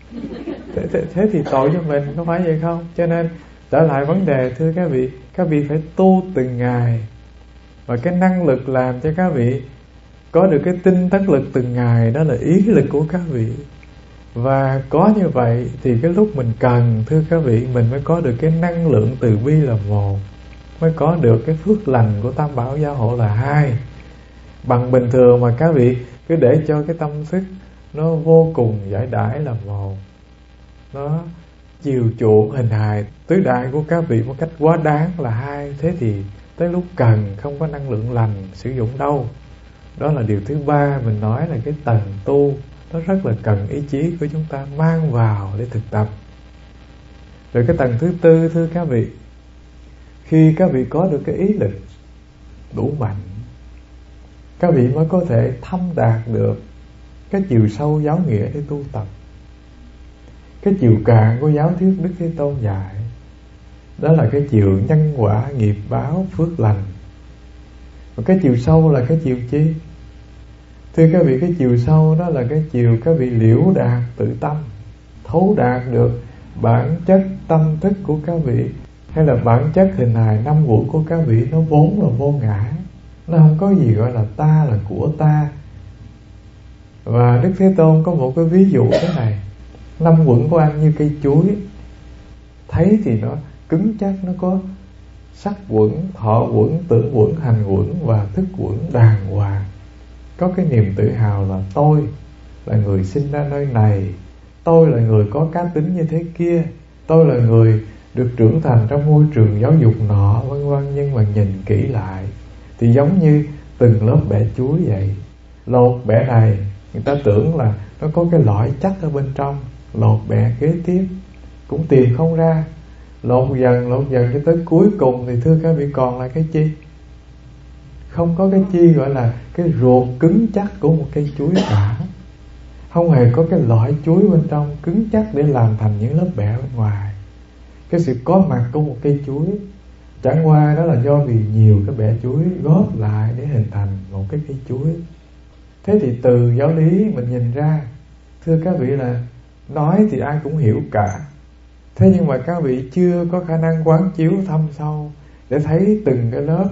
thế thì tội cho mình, có phải vậy không? Cho nên trở lại vấn đề, thưa các vị phải tu từng ngày, và cái năng lực làm cho các vị có được cái tinh tấn lực từng ngày đó là ý lực của các vị. Và có như vậy thì cái lúc mình cần, thưa các vị, mình mới có được cái năng lượng từ bi là một, mới có được cái phước lành của Tam Bảo Gia Hộ là hai. Bằng bình thường mà các vị cứ để cho cái tâm thức nó vô cùng giải đãi là một, nó chiều chuộng hình hài tứ đại của các vị một cách quá đáng là hai. Thế thì tới lúc cần không có năng lượng lành sử dụng đâu. Đó là điều thứ ba mình nói là cái tầng tu, nó rất là cần ý chí của chúng ta mang vào để thực tập. Rồi cái tầng thứ tư, thưa các vị, khi các vị có được cái ý lực đủ mạnh, các vị mới có thể thâm đạt được cái chiều sâu giáo nghĩa để tu tập. Cái chiều cạn của giáo thuyết Đức Thế Tôn dạy, đó là cái chiều nhân quả, nghiệp báo, phước lành. Và cái chiều sâu là cái chiều chi? Thưa các vị, cái chiều sâu đó là cái chiều các vị liễu đạt tự tâm, thấu đạt được bản chất tâm thức của các vị, hay là bản chất hình hài năm uẩn của các vị, nó vốn là vô ngã, nó không có gì gọi là ta, là của ta. Và Đức Thế Tôn có một cái ví dụ thế này: năm uẩn của anh như cây chuối, thấy thì nó cứng chắc, nó có sắc uẩn, thọ uẩn, tưởng uẩn, hành uẩn và thức uẩn đàng hoàng. Có cái niềm tự hào là tôi là người sinh ra nơi này, tôi là người có cá tính như thế kia, tôi là người được trưởng thành trong môi trường giáo dục nọ, vân vân. Nhưng mà nhìn kỹ lại thì giống như từng lớp bẹ chuối vậy. Lột bẹ này người ta tưởng là nó có cái lõi chắc ở bên trong, lột bẹ kế tiếp cũng tìm không ra. Lột dần cho tới cuối cùng thì thưa các vị còn là cái chi? Không có cái chi gọi là cái ruột cứng chắc của một cây chuối cả. Không hề có cái lõi chuối bên trong cứng chắc để làm thành những lớp bẹ bên ngoài. Cái sự có mặt của một cây chuối chẳng qua đó là do vì nhiều cái bẹ chuối góp lại để hình thành một cái cây chuối. Thế thì từ giáo lý mình nhìn ra, thưa các vị, là nói thì ai cũng hiểu cả. Thế nhưng mà các vị chưa có khả năng quán chiếu thâm sâu để thấy từng cái lớp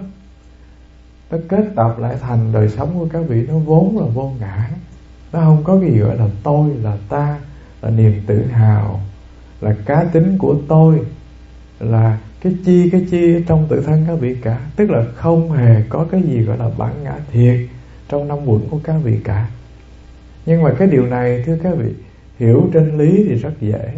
nó kết tập lại thành đời sống của các vị, nó vốn là vô ngã. Nó không có cái gì gọi là tôi, là ta, là niềm tự hào, là cá tính của tôi, là cái chi trong tự thân các vị cả. Tức là không hề có cái gì gọi là bản ngã thiệt trong năm uẩn của các vị cả. Nhưng mà cái điều này, thưa các vị, hiểu trên lý thì rất dễ.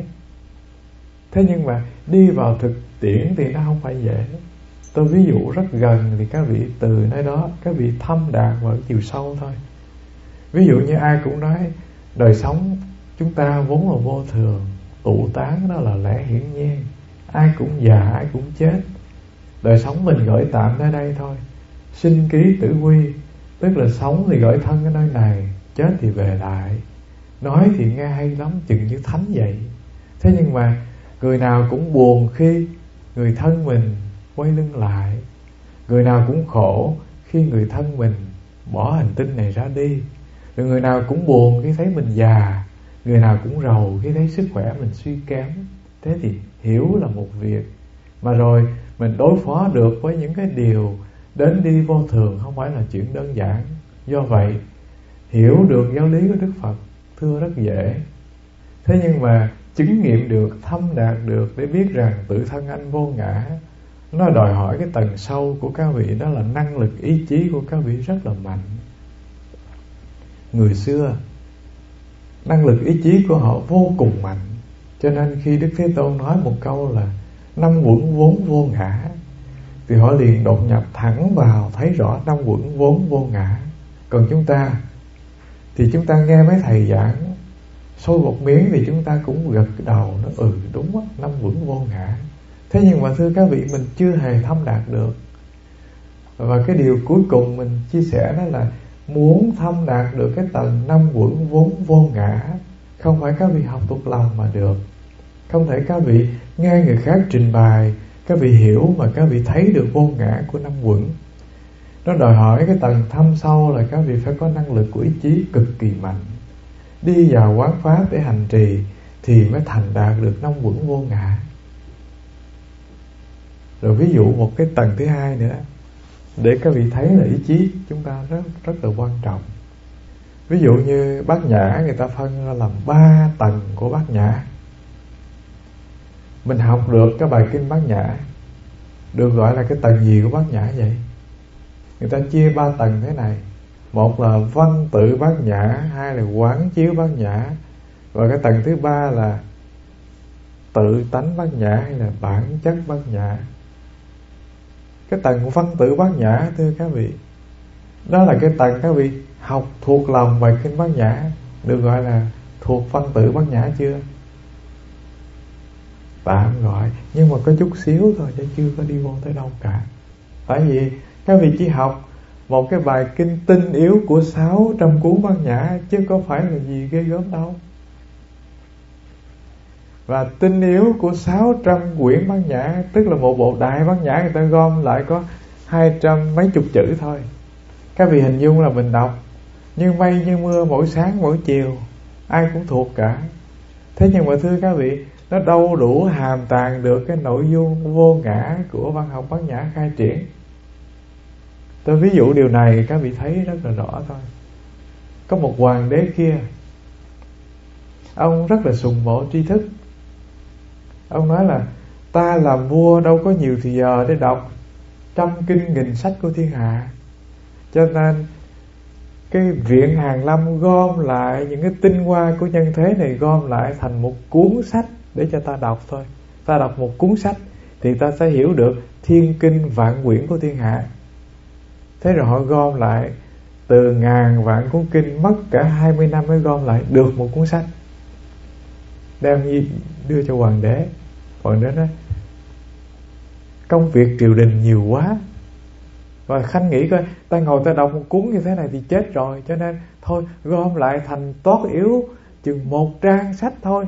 Thế nhưng mà đi vào thực tiễn thì nó không phải dễ. Tôi ví dụ rất gần thì các vị từ nơi đó các vị thâm đạt vào chiều sâu thôi. Ví dụ như ai cũng nói đời sống chúng ta vốn là vô thường, tụ tán đó là lẽ hiển nhiên, ai cũng già, ai cũng chết, đời sống mình gửi tạm nơi đây thôi. Sinh ký tử quy, tức là sống thì gửi thân ở nơi này, chết thì về lại. Nói thì nghe hay lắm, chừng như thánh vậy. Thế nhưng mà người nào cũng buồn khi người thân mình quay lưng lại, người nào cũng khổ khi người thân mình bỏ hành tinh này ra đi, rồi người nào cũng buồn khi thấy mình già, người nào cũng rầu khi thấy sức khỏe mình suy kém. Thế thì hiểu là một việc, mà rồi mình đối phó được với những cái điều đến đi vô thường không phải là chuyện đơn giản. Do vậy hiểu được giáo lý của Đức Phật thưa rất dễ. Thế nhưng mà chứng nghiệm được, thâm đạt được để biết rằng tự thân anh vô ngã, nó đòi hỏi cái tầng sâu của các vị, đó là năng lực ý chí của các vị rất là mạnh. Người xưa năng lực ý chí của họ vô cùng mạnh, cho nên khi Đức Thế Tôn nói một câu là năm uẩn vốn vô ngã, thì họ liền đột nhập thẳng vào thấy rõ năm uẩn vốn vô ngã. Còn chúng ta thì chúng ta nghe mấy thầy giảng sôi một miếng thì chúng ta cũng gật đầu, nó đúng á, năm uẩn vô ngã. Thế nhưng mà thưa các vị, mình chưa hề thâm đạt được. Và cái điều cuối cùng mình chia sẻ đó là muốn thâm đạt được cái tầng năm uẩn vốn vô ngã, không phải các vị học thuộc lòng mà được. Không thể các vị nghe người khác trình bày, các vị hiểu mà các vị thấy được vô ngã của năm uẩn. Nó đòi hỏi cái tầng thâm sâu là các vị phải có năng lực của ý chí cực kỳ mạnh, đi vào quán pháp để hành trì thì mới thành đạt được năm uẩn vô ngã. Rồi ví dụ một cái tầng thứ hai nữa, để các vị thấy là ý chí chúng ta rất là quan trọng. Ví dụ như Bát Nhã, người ta phân ra làm 3 tầng của Bát Nhã. Mình học được cái bài kinh Bát Nhã được gọi là cái tầng gì của Bát Nhã vậy? Người ta chia 3 tầng thế này. Một là văn tự Bát Nhã, hai là quán chiếu Bát Nhã, và cái tầng thứ 3 là tự tánh Bát Nhã hay là bản chất Bát Nhã. Cái tầng văn tự Bát Nhã thưa các vị, đó là cái tầng các vị học thuộc lòng bài kinh Bát Nhã, được gọi là thuộc văn tự Bát Nhã chưa? Tạm gọi, nhưng mà có chút xíu thôi chứ chưa có đi vô tới đâu cả. Tại vì các vị chỉ học một cái bài kinh tinh yếu của 600 cuốn Bát Nhã, chứ có phải là gì ghê gớm đâu. Và tinh yếu của 600 quyển Bát Nhã, tức là một bộ đại Bát Nhã, người ta gom lại có 200 mấy chục chữ thôi. Các vị hình dung là mình đọc như mây như mưa, mỗi sáng mỗi chiều, ai cũng thuộc cả. Thế nhưng mà thưa các vị, nó đâu đủ hàm tàng được cái nội dung vô ngã của văn học Bát Nhã khai triển. Tôi ví dụ điều này các vị thấy rất là rõ thôi. Có một hoàng đế kia, ông rất là sùng mộ tri thức. Ông nói là ta làm vua đâu có nhiều thì giờ để đọc trăm kinh nghìn sách của thiên hạ, cho nên cái viện Hàn Lâm gom lại những cái tinh hoa của nhân thế này, gom lại thành một cuốn sách để cho ta đọc thôi. Ta đọc một cuốn sách thì ta sẽ hiểu được thiên kinh vạn quyển của thiên hạ. Thế rồi họ gom lại từ ngàn vạn cuốn kinh, mất cả 20 năm mới gom lại được một cuốn sách, đem đưa cho hoàng đế. Hoàng đế nói công việc triều đình nhiều quá, và Khanh nghĩ coi ta ngồi ta đọc một cuốn như thế này thì chết rồi, cho nên thôi gom lại thành toát yếu chừng 1 trang sách thôi.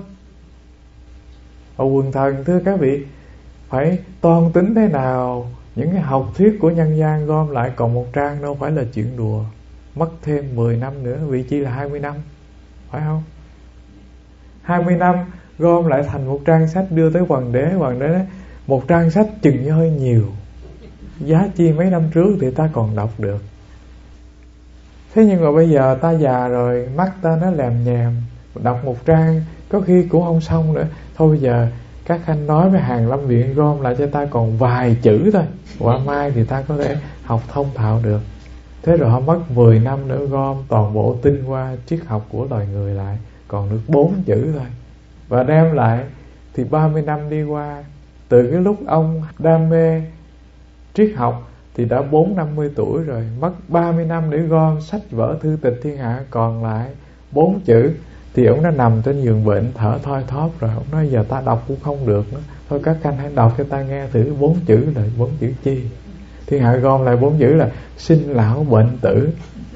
Ở quần thần thưa các vị, phải toan tính thế nào, những cái học thuyết của nhân gian gom lại còn 1 trang đâu phải là chuyện đùa. Mất thêm 10 năm nữa, vị chi là 20 năm, phải không? 20 năm gom lại thành 1 trang sách đưa tới hoàng đế. Hoàng đế nói 1 trang sách chừng như hơi nhiều, giá chi mấy năm trước thì ta còn đọc được. Thế nhưng mà bây giờ ta già rồi, mắt ta nó lèm nhèm, đọc 1 trang có khi cũng không xong nữa. Thôi bây giờ các khanh nói với Hàn Lâm Viện gom lại cho ta còn vài chữ thôi, qua mai thì ta có thể học thông thạo được. Thế rồi họ mất 10 năm nữa gom toàn bộ tinh hoa triết học của loài người lại, còn được 4 chữ thôi. Và đem lại thì 30 năm đi qua, từ cái lúc ông đam mê triết học thì đã 40-50 tuổi rồi, mất 30 năm để gom sách vở thư tịch thiên hạ, còn lại 4 chữ. Thì ông đã nằm trên giường bệnh thở thoi thóp rồi. Ông nói giờ ta đọc cũng không được nữa, thôi các anh hãy đọc cho ta nghe thử 4 chữ là 4 chữ chi. Thiên hạ gom lại 4 chữ là sinh lão bệnh tử.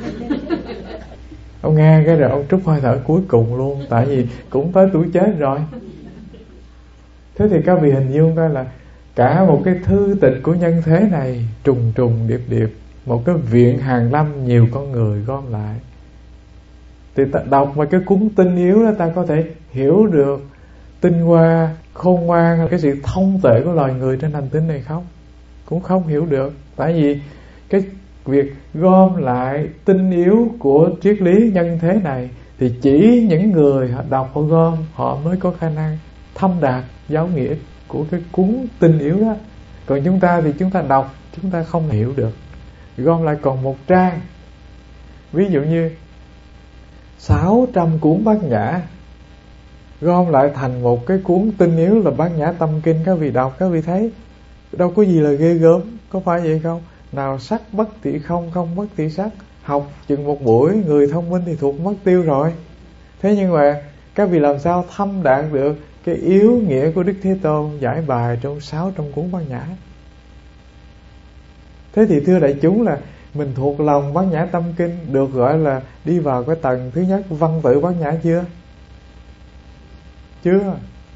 Ông nghe cái rồi ông trút hơi thở cuối cùng luôn, tại vì cũng tới tuổi chết rồi. Thế thì các vị hình dung coi là cả một cái thư tịch của nhân thế này trùng trùng điệp điệp, một cái viện Hàn Lâm nhiều con người gom lại, thì ta đọc một cái cuốn tinh yếu đó, ta có thể hiểu được tinh hoa, khôn ngoan, cái sự thông tuệ của loài người trên hành tinh này không? Cũng không hiểu được. Tại vì cái việc gom lại tinh yếu của triết lý nhân thế này thì chỉ những người họ đọc, họ gom, họ mới có khả năng thâm đạt giáo nghĩa của cái cuốn tinh yếu đó. Còn chúng ta thì chúng ta đọc, chúng ta không hiểu được. Gom lại còn một trang, ví dụ như 600 cuốn Bát Nhã, gom lại thành một cái cuốn tinh yếu là Bát Nhã Tâm Kinh. Các vị đọc, các vị thấy đâu có gì là ghê gớm, có phải vậy không? Nào sắc bất thị không, không bất thị sắc. Học chừng một buổi, người thông minh thì thuộc mất tiêu rồi. Thế nhưng mà các vị làm sao thâm đạt được cái yếu nghĩa của Đức Thế Tôn giải bài trong 600 cuốn Bát Nhã? Thế thì thưa đại chúng, là mình thuộc lòng Bát Nhã Tâm Kinh, được gọi là đi vào cái tầng thứ nhất văn tự Bát Nhã chưa? Chưa.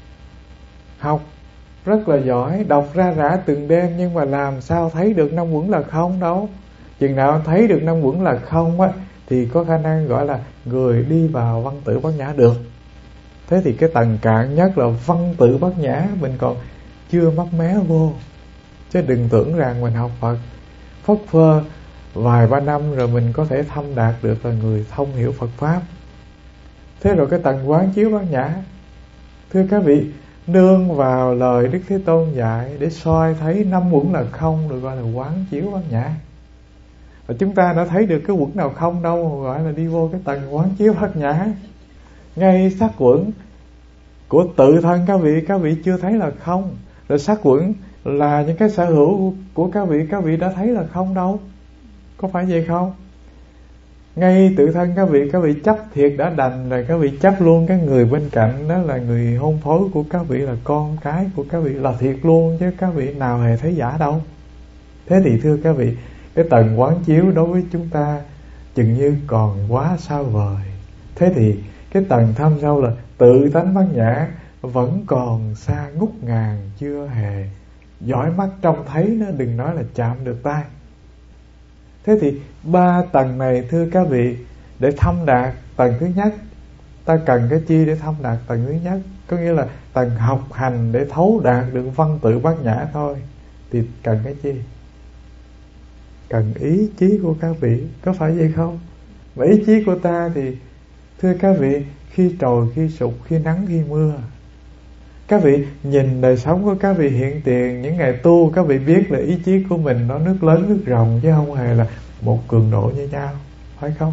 Học rất là giỏi, đọc ra rã từng đêm, nhưng mà làm sao thấy được năm uẩn là không đâu. Chừng nào thấy được năm uẩn là không á, thì có khả năng gọi là người đi vào văn tự Bát Nhã được. Thế thì cái tầng cạn nhất là văn tự Bát Nhã mình còn chưa mắc mé vô. Chứ đừng tưởng rằng mình học Phật phất phơ vài ba năm rồi mình có thể thâm đạt được là người thông hiểu Phật Pháp. Thế rồi cái tầng quán chiếu Bát Nhã, thưa các vị, nương vào lời Đức Thế Tôn dạy để soi thấy năm uẩn là không, được gọi là quán chiếu Bát Nhã. Và chúng ta đã thấy được cái uẩn nào không đâu, gọi là đi vô cái tầng quán chiếu Bát Nhã. Ngay sắc uẩn của tự thân các vị chưa thấy là không. Rồi sắc uẩn là những cái sở hữu của các vị đã thấy là không đâu. Có phải vậy không? Ngay tự thân các vị chấp thiệt đã đành rồi, các vị chấp luôn cái người bên cạnh đó là người hôn phối của các vị, là con cái của các vị, là thiệt luôn, chứ các vị nào hề thấy giả đâu. Thế thì thưa các vị, cái tầng quán chiếu đối với chúng ta chừng như còn quá xa vời. Thế thì cái tầng thâm sâu là tự tánh Bát Nhã vẫn còn xa ngút ngàn, chưa hề dõi mắt trông thấy nó, đừng nói là chạm được tay. Thế thì ba tầng này thưa các vị, để thâm đạt tầng thứ nhất, ta cần cái chi để thâm đạt tầng thứ nhất? Có nghĩa là tầng học hành để thấu đạt được văn tự Bát Nhã thôi. Thì cần cái chi? Cần ý chí của các vị, có phải vậy không? Và ý chí của ta thì thưa các vị, khi trồi khi sụp, khi nắng khi mưa, các vị nhìn đời sống của các vị hiện tiền những ngày tu, các vị biết là ý chí của mình nó nước lớn nước rộng, chứ không hề là một cường độ như nhau, phải không?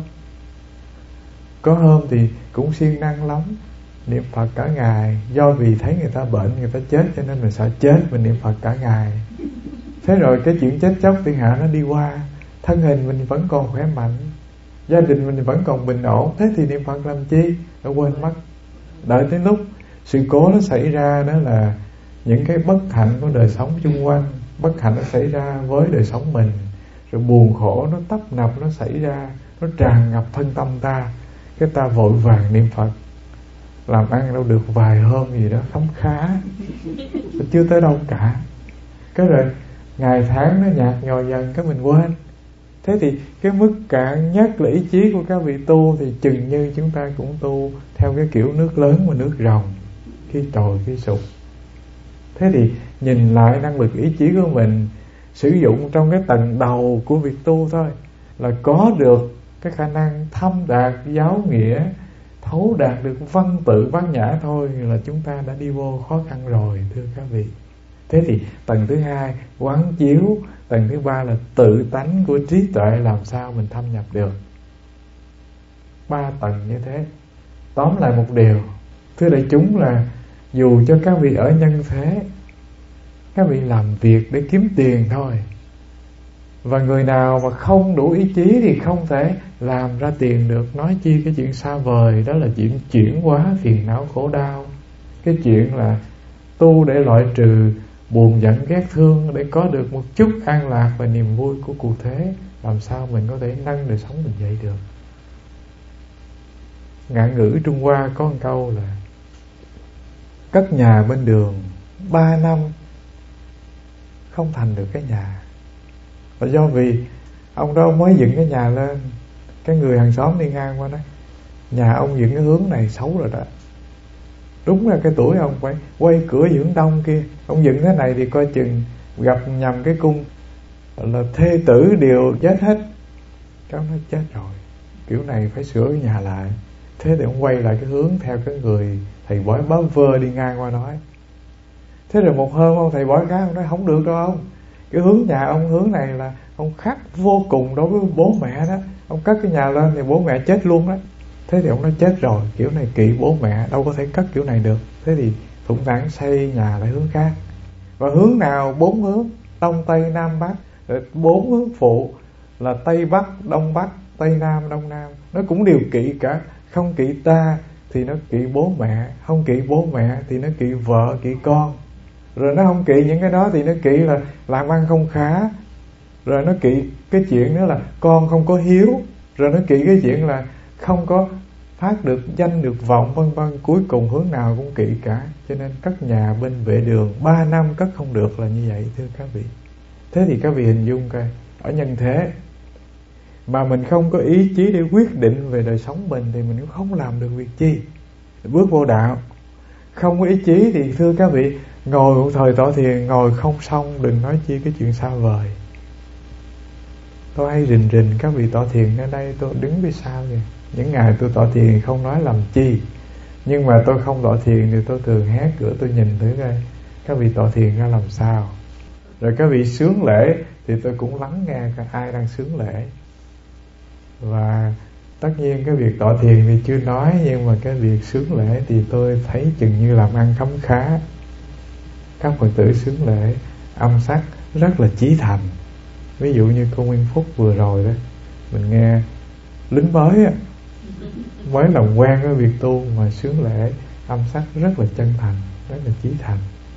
Có hôm thì cũng siêng năng lắm, niệm Phật cả ngày. Do vì thấy người ta bệnh, người ta chết, cho nên mình sợ chết, mình niệm Phật cả ngày. Thế rồi cái chuyện chết chóc thiên hạ nó đi qua, thân hình mình vẫn còn khỏe mạnh, gia đình mình vẫn còn bình ổn. Thế thì niệm Phật làm chi? Nó quên mất. Đợi tới lúc sự cố nó xảy ra, đó là những cái bất hạnh của đời sống chung quanh, bất hạnh nó xảy ra với đời sống mình, rồi buồn khổ nó tấp nập nó xảy ra, nó tràn ngập thân tâm ta, cái ta vội vàng niệm Phật. Làm ăn đâu được vài hôm gì đó khấm khá, chưa tới đâu cả. Cái rồi ngày tháng nó nhạt nhòa dần, cái mình quên. Thế thì cái mức cạn nhất là ý chí của các vị tu, thì chừng như chúng ta cũng tu theo cái kiểu nước lớn và nước ròng, khi trồi khi sụp. Thế thì nhìn lại năng lực ý chí của mình sử dụng trong cái tầng đầu của việc tu thôi, là có được cái khả năng thâm đạt giáo nghĩa, thấu đạt được văn tự Bát Nhã thôi, là chúng ta đã đi vô khó khăn rồi, thưa các vị. Thế thì tầng thứ hai quán chiếu, tầng thứ ba là tự tánh của trí tuệ, làm sao mình thâm nhập được. Ba tầng như thế. Tóm lại một điều, thưa đại chúng, là dù cho các vị ở nhân thế, các vị làm việc để kiếm tiền thôi, và người nào mà không đủ ý chí thì không thể làm ra tiền được. Nói chi cái chuyện xa vời, đó là chuyện chuyển hóa phiền não khổ đau. Cái chuyện là tu để loại trừ buồn giận ghét thương, để có được một chút an lạc và niềm vui của cuộc thế, làm sao mình có thể nâng đời sống mình dậy được. Ngạn ngữ Trung Hoa có một câu là cất nhà bên đường 3 năm không thành được cái nhà. Và do vì ông đó mới dựng cái nhà lên, cái người hàng xóm đi ngang qua nói: nhà ông dựng cái hướng này xấu rồi đó, Đúng là cái tuổi ông phải quay cửa hướng đông kia. Ông dựng thế này thì coi chừng gặp nhầm cái cung là thê tử đều chết hết. Cháu nói chết rồi, kiểu này phải sửa cái nhà lại. Thế thì ông quay lại cái hướng theo cái người thầy bói bá vơ đi ngang qua nói. Thế rồi một hôm ông thầy bói khác ông nói không được đâu ông, cái hướng nhà ông hướng này là ông khắc vô cùng đối với bố mẹ đó, ông cất cái nhà lên thì bố mẹ chết luôn đó. Thế thì ông nói chết rồi, kiểu này kỵ bố mẹ, đâu có thể cất kiểu này được. Thế thì thủng thẳng xây nhà lại hướng khác. Và hướng nào? 4 hướng, đông tây nam bắc. Rồi 4 hướng phụ là tây bắc đông bắc, tây nam đông nam, nó cũng đều kỵ cả. Không kỵ ta thì nó kỵ bố mẹ, không kỵ bố mẹ thì nó kỵ vợ kỵ con. Rồi nó không kỵ những cái đó thì nó kỵ là làm ăn không khá. Rồi nó kỵ cái chuyện nữa là con không có hiếu. Rồi nó kỵ cái chuyện là không có phát được danh được vọng vân vân. Cuối cùng hướng nào cũng kỵ cả. Cho nên cất nhà bên vệ đường 3 năm cất không được là như vậy thưa các vị. Thế thì các vị hình dung coi, ở nhân thế mà mình không có ý chí để quyết định về đời sống mình thì mình cũng không làm được việc chi. Bước vô đạo không có ý chí thì thưa các vị, ngồi một thời tọa thiền ngồi không xong, đừng nói chi cái chuyện xa vời. Tôi hay rình các vị tọa thiền ở đây, tôi đứng phía sau kìa. Những ngày tôi tọa thiền không nói làm chi, nhưng mà tôi không tọa thiền thì tôi thường hé cửa tôi nhìn thử coi các vị tọa thiền ra làm sao. Rồi các vị sướng lễ thì tôi cũng lắng nghe coi ai đang sướng lễ. Và tất nhiên cái việc tọa thiền thì chưa nói, nhưng mà cái việc sướng lễ thì tôi thấy chừng như làm ăn khấm khá. Các Phật tử sướng lễ âm sắc rất là chí thành. Ví dụ như cô Nguyên Phúc vừa rồi đó, mình nghe lính mới á, mới làm quen với việc tu mà sướng lễ âm sắc rất là chân thành, rất là chí thành.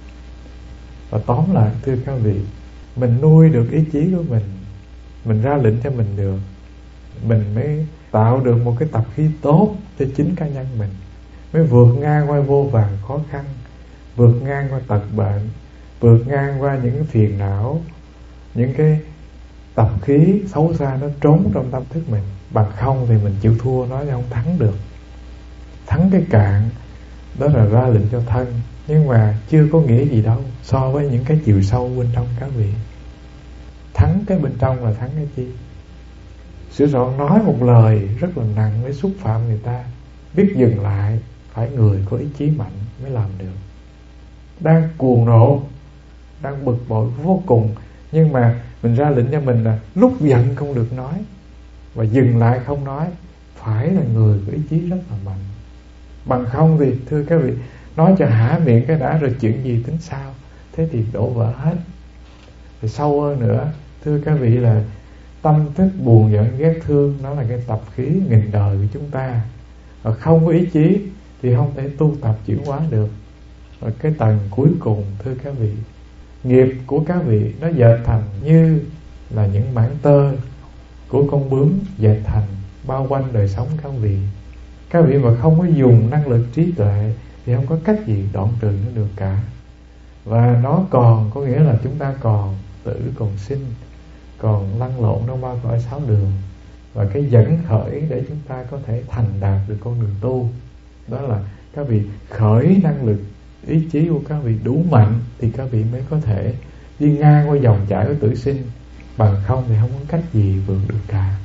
Và tóm lại thưa các vị, mình nuôi được ý chí của mình ra lệnh cho mình được, mình mới tạo được một cái tập khí tốt cho chính cá nhân mình, mới vượt ngang qua vô vàn khó khăn, vượt ngang qua tật bệnh, vượt ngang qua những phiền não, những cái tập khí xấu xa nó trốn trong tâm thức mình. Bằng không thì mình chịu thua nó không thắng được. Thắng cái cạn đó là ra lệnh cho thân, nhưng mà chưa có nghĩa gì đâu so với những cái chiều sâu bên trong các vị. Thắng cái bên trong là thắng cái chi? Sửa soạn nói một lời rất là nặng để xúc phạm người ta, biết dừng lại, phải người có ý chí mạnh mới làm được. Đang cuồng nộ, đang bực bội vô cùng, nhưng mà mình ra lệnh cho mình là lúc giận không được nói, và dừng lại không nói. Phải là người có ý chí rất là mạnh. Bằng không thì thưa các vị, nói cho hả miệng cái đã rồi chuyện gì tính sao. Thế thì đổ vỡ hết. Rồi sâu hơn nữa thưa các vị là tâm thức buồn giận ghét thương, nó là cái tập khí nghìn đời của chúng ta. Và không có ý chí thì không thể tu tập chuyển hóa được. Và cái tầng cuối cùng thưa các vị, nghiệp của các vị nó dệt thành như là những mảng tơ của con bướm dệt thành bao quanh đời sống các vị. Các vị mà không có dùng năng lực trí tuệ thì không có cách gì đoạn trừ nó được cả. Và nó còn có nghĩa là chúng ta còn tử, còn sinh, còn lăn lộn trong ba cõi sáu đường. Và cái dẫn khởi để chúng ta có thể thành đạt được con đường tu, đó là các vị khởi năng lực ý chí của các vị đủ mạnh thì các vị mới có thể đi ngang qua dòng chảy của tử sinh. Bằng không thì không có cách gì vượt được cả.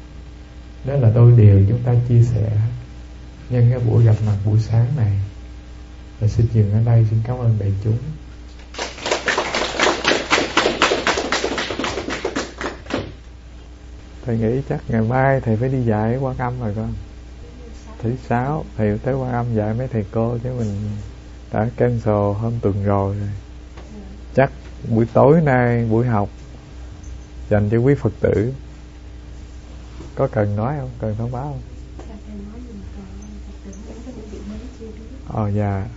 Đó là đôi điều chúng ta chia sẻ nhân cái buổi gặp mặt buổi sáng này. Và xin dừng ở đây, xin cảm ơn đại chúng. Thầy nghĩ chắc ngày mai thầy phải đi dạy Quan Âm rồi con. Thứ 6 thầy tới Quan Âm dạy mấy thầy cô, chứ mình đã cancel hôm tuần rồi. Chắc buổi tối nay buổi học dành cho quý Phật tử. Có cần nói không? Cần thông báo không? Dạ.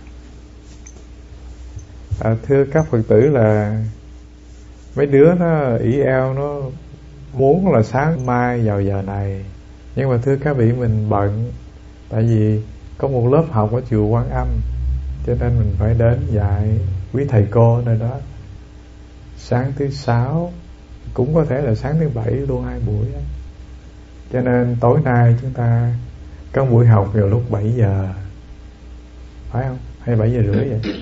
Thưa các Phật tử là mấy đứa nó ỷ eo, nó muốn là sáng mai vào giờ này, nhưng mà thưa các vị mình bận, tại vì có một lớp học ở chùa Quan Âm, cho nên mình phải đến dạy quý thầy cô ở nơi đó. Sáng thứ 6, cũng có thể là sáng thứ 7 luôn, 2 buổi đó. Cho nên tối nay chúng ta có buổi học vào lúc 7 giờ, phải không? hay 7 giờ rưỡi vậy?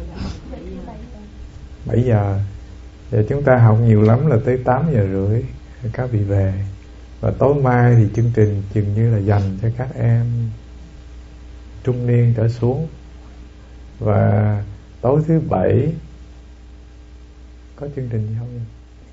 7 giờ. Và chúng ta học nhiều lắm là tới 8 giờ rưỡi các vị về. Và tối mai thì chương trình chừng như là dành cho các em trung niên trở xuống. Và tối thứ Bảy có chương trình gì không?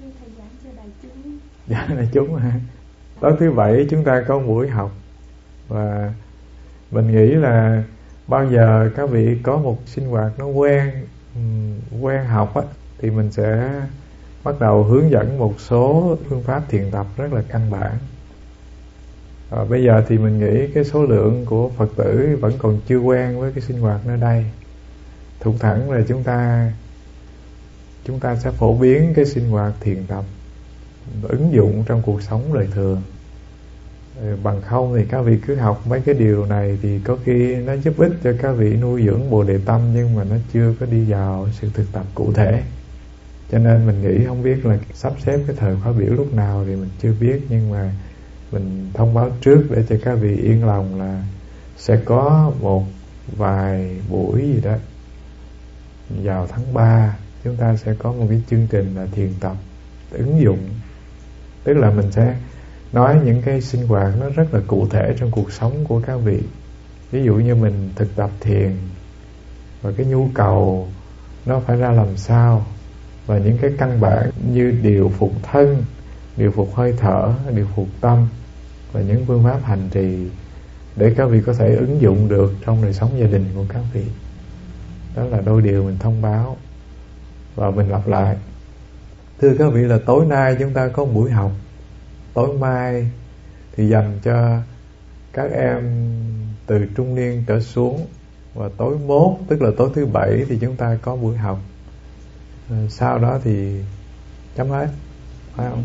Dạ đại chúng hả? Tối thứ Bảy chúng ta có buổi học. Và mình nghĩ là bao giờ các vị có một sinh hoạt nó quen học á, thì mình sẽ bắt đầu hướng dẫn một số phương pháp thiền tập rất là căn bản. Bây giờ thì mình nghĩ cái số lượng của Phật tử vẫn còn chưa quen với cái sinh hoạt nơi đây. Thuộc thẳng là chúng ta sẽ phổ biến cái sinh hoạt thiền tập, ứng dụng trong cuộc sống đời thường. Bằng không thì các vị cứ học mấy cái điều này thì có khi nó giúp ích cho các vị nuôi dưỡng Bồ Đề Tâm, nhưng mà nó chưa có đi vào sự thực tập cụ thể. Cho nên mình nghĩ không biết là sắp xếp cái thời khóa biểu lúc nào thì mình chưa biết, nhưng mà mình thông báo trước để cho các vị yên lòng là sẽ có một vài buổi gì đó vào tháng 3 chúng ta sẽ có một cái chương trình là thiền tập ứng dụng. Tức là mình sẽ nói những cái sinh hoạt nó rất là cụ thể trong cuộc sống của các vị. Ví dụ như mình thực tập thiền và cái nhu cầu nó phải ra làm sao, và những cái căn bản như điều phục thân, điều phục hơi thở, điều phục tâm, và những phương pháp hành trì để các vị có thể ứng dụng được trong đời sống gia đình của các vị. Đó là đôi điều mình thông báo. Và mình lặp lại, thưa các vị là tối nay chúng ta có một buổi học. Tối mai thì dành cho các em từ trung niên trở xuống. Và tối mốt, tức là tối thứ Bảy thì chúng ta có buổi học. Sau đó thì chấm hết, phải không?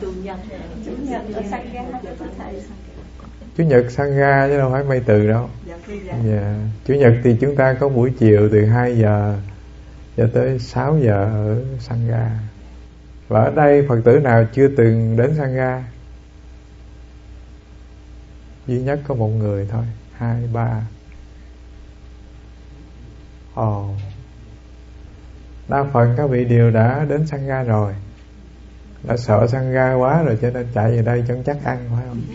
Chủ nhật Sangha chứ đâu phải Mây Từ đâu. Yeah. Chủ nhật thì chúng ta có buổi chiều từ 2 giờ cho tới 6 giờ ở Sangha. Và ở đây Phật tử nào chưa từng đến Sangha? Duy nhất có một người thôi, 2, 3. Đa phần các vị đều đã đến Sangha rồi. Đã sợ Sangha quá rồi cho nên chạy về đây cho chắc ăn, phải không?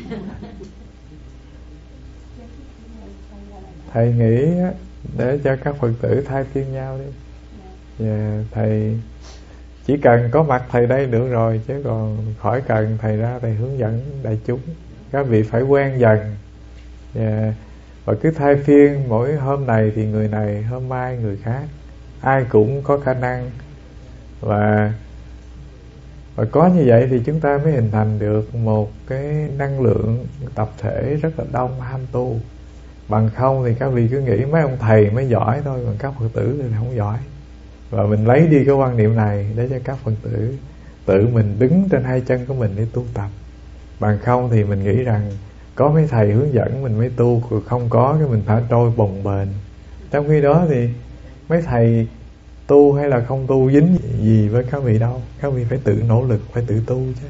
Thầy nghĩ để cho các Phật tử thay phiên nhau đi. Và thầy chỉ cần có mặt thầy đây được rồi, chứ còn khỏi cần thầy ra thầy hướng dẫn đại chúng. Các vị phải quen dần. Và cứ thay phiên, mỗi hôm này thì người này, hôm mai người khác. Ai cũng có khả năng. Và có như vậy thì chúng ta mới hình thành được một cái năng lượng tập thể rất là đông ham tu. Bằng không thì các vị cứ nghĩ mấy ông thầy mới giỏi thôi, còn các Phật tử thì không giỏi. Và mình lấy đi cái quan niệm này để cho các Phật tử tự mình đứng trên hai chân của mình để tu tập. Bằng không thì mình nghĩ rằng có mấy thầy hướng dẫn mình mới tu, còn không có cái mình thả trôi bồng bềnh. Trong khi đó thì mấy thầy tu hay là không tu dính gì với các vị đâu. Các vị phải tự nỗ lực, phải tự tu chứ.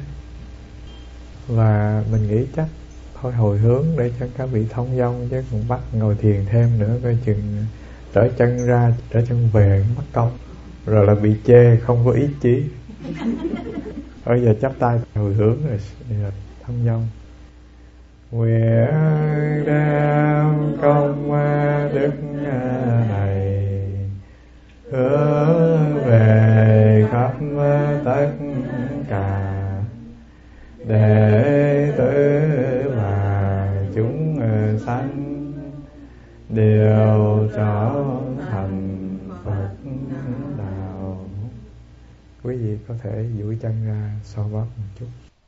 Và mình nghĩ chắc thôi hồi hướng để cho các vị thông dong, chứ còn bắt ngồi thiền thêm nữa coi chừng trở chân ra trở chân về mất công, rồi là bị chê không có ý chí. Bây giờ chắp tay hồi hướng rồi thông dong. Nguyện đem công đức này hướng về khắp tất cả đệ tử và chúng sanh đều trở thành Phật đạo. Quý vị có thể duỗi chân ra xoa bóp một chút.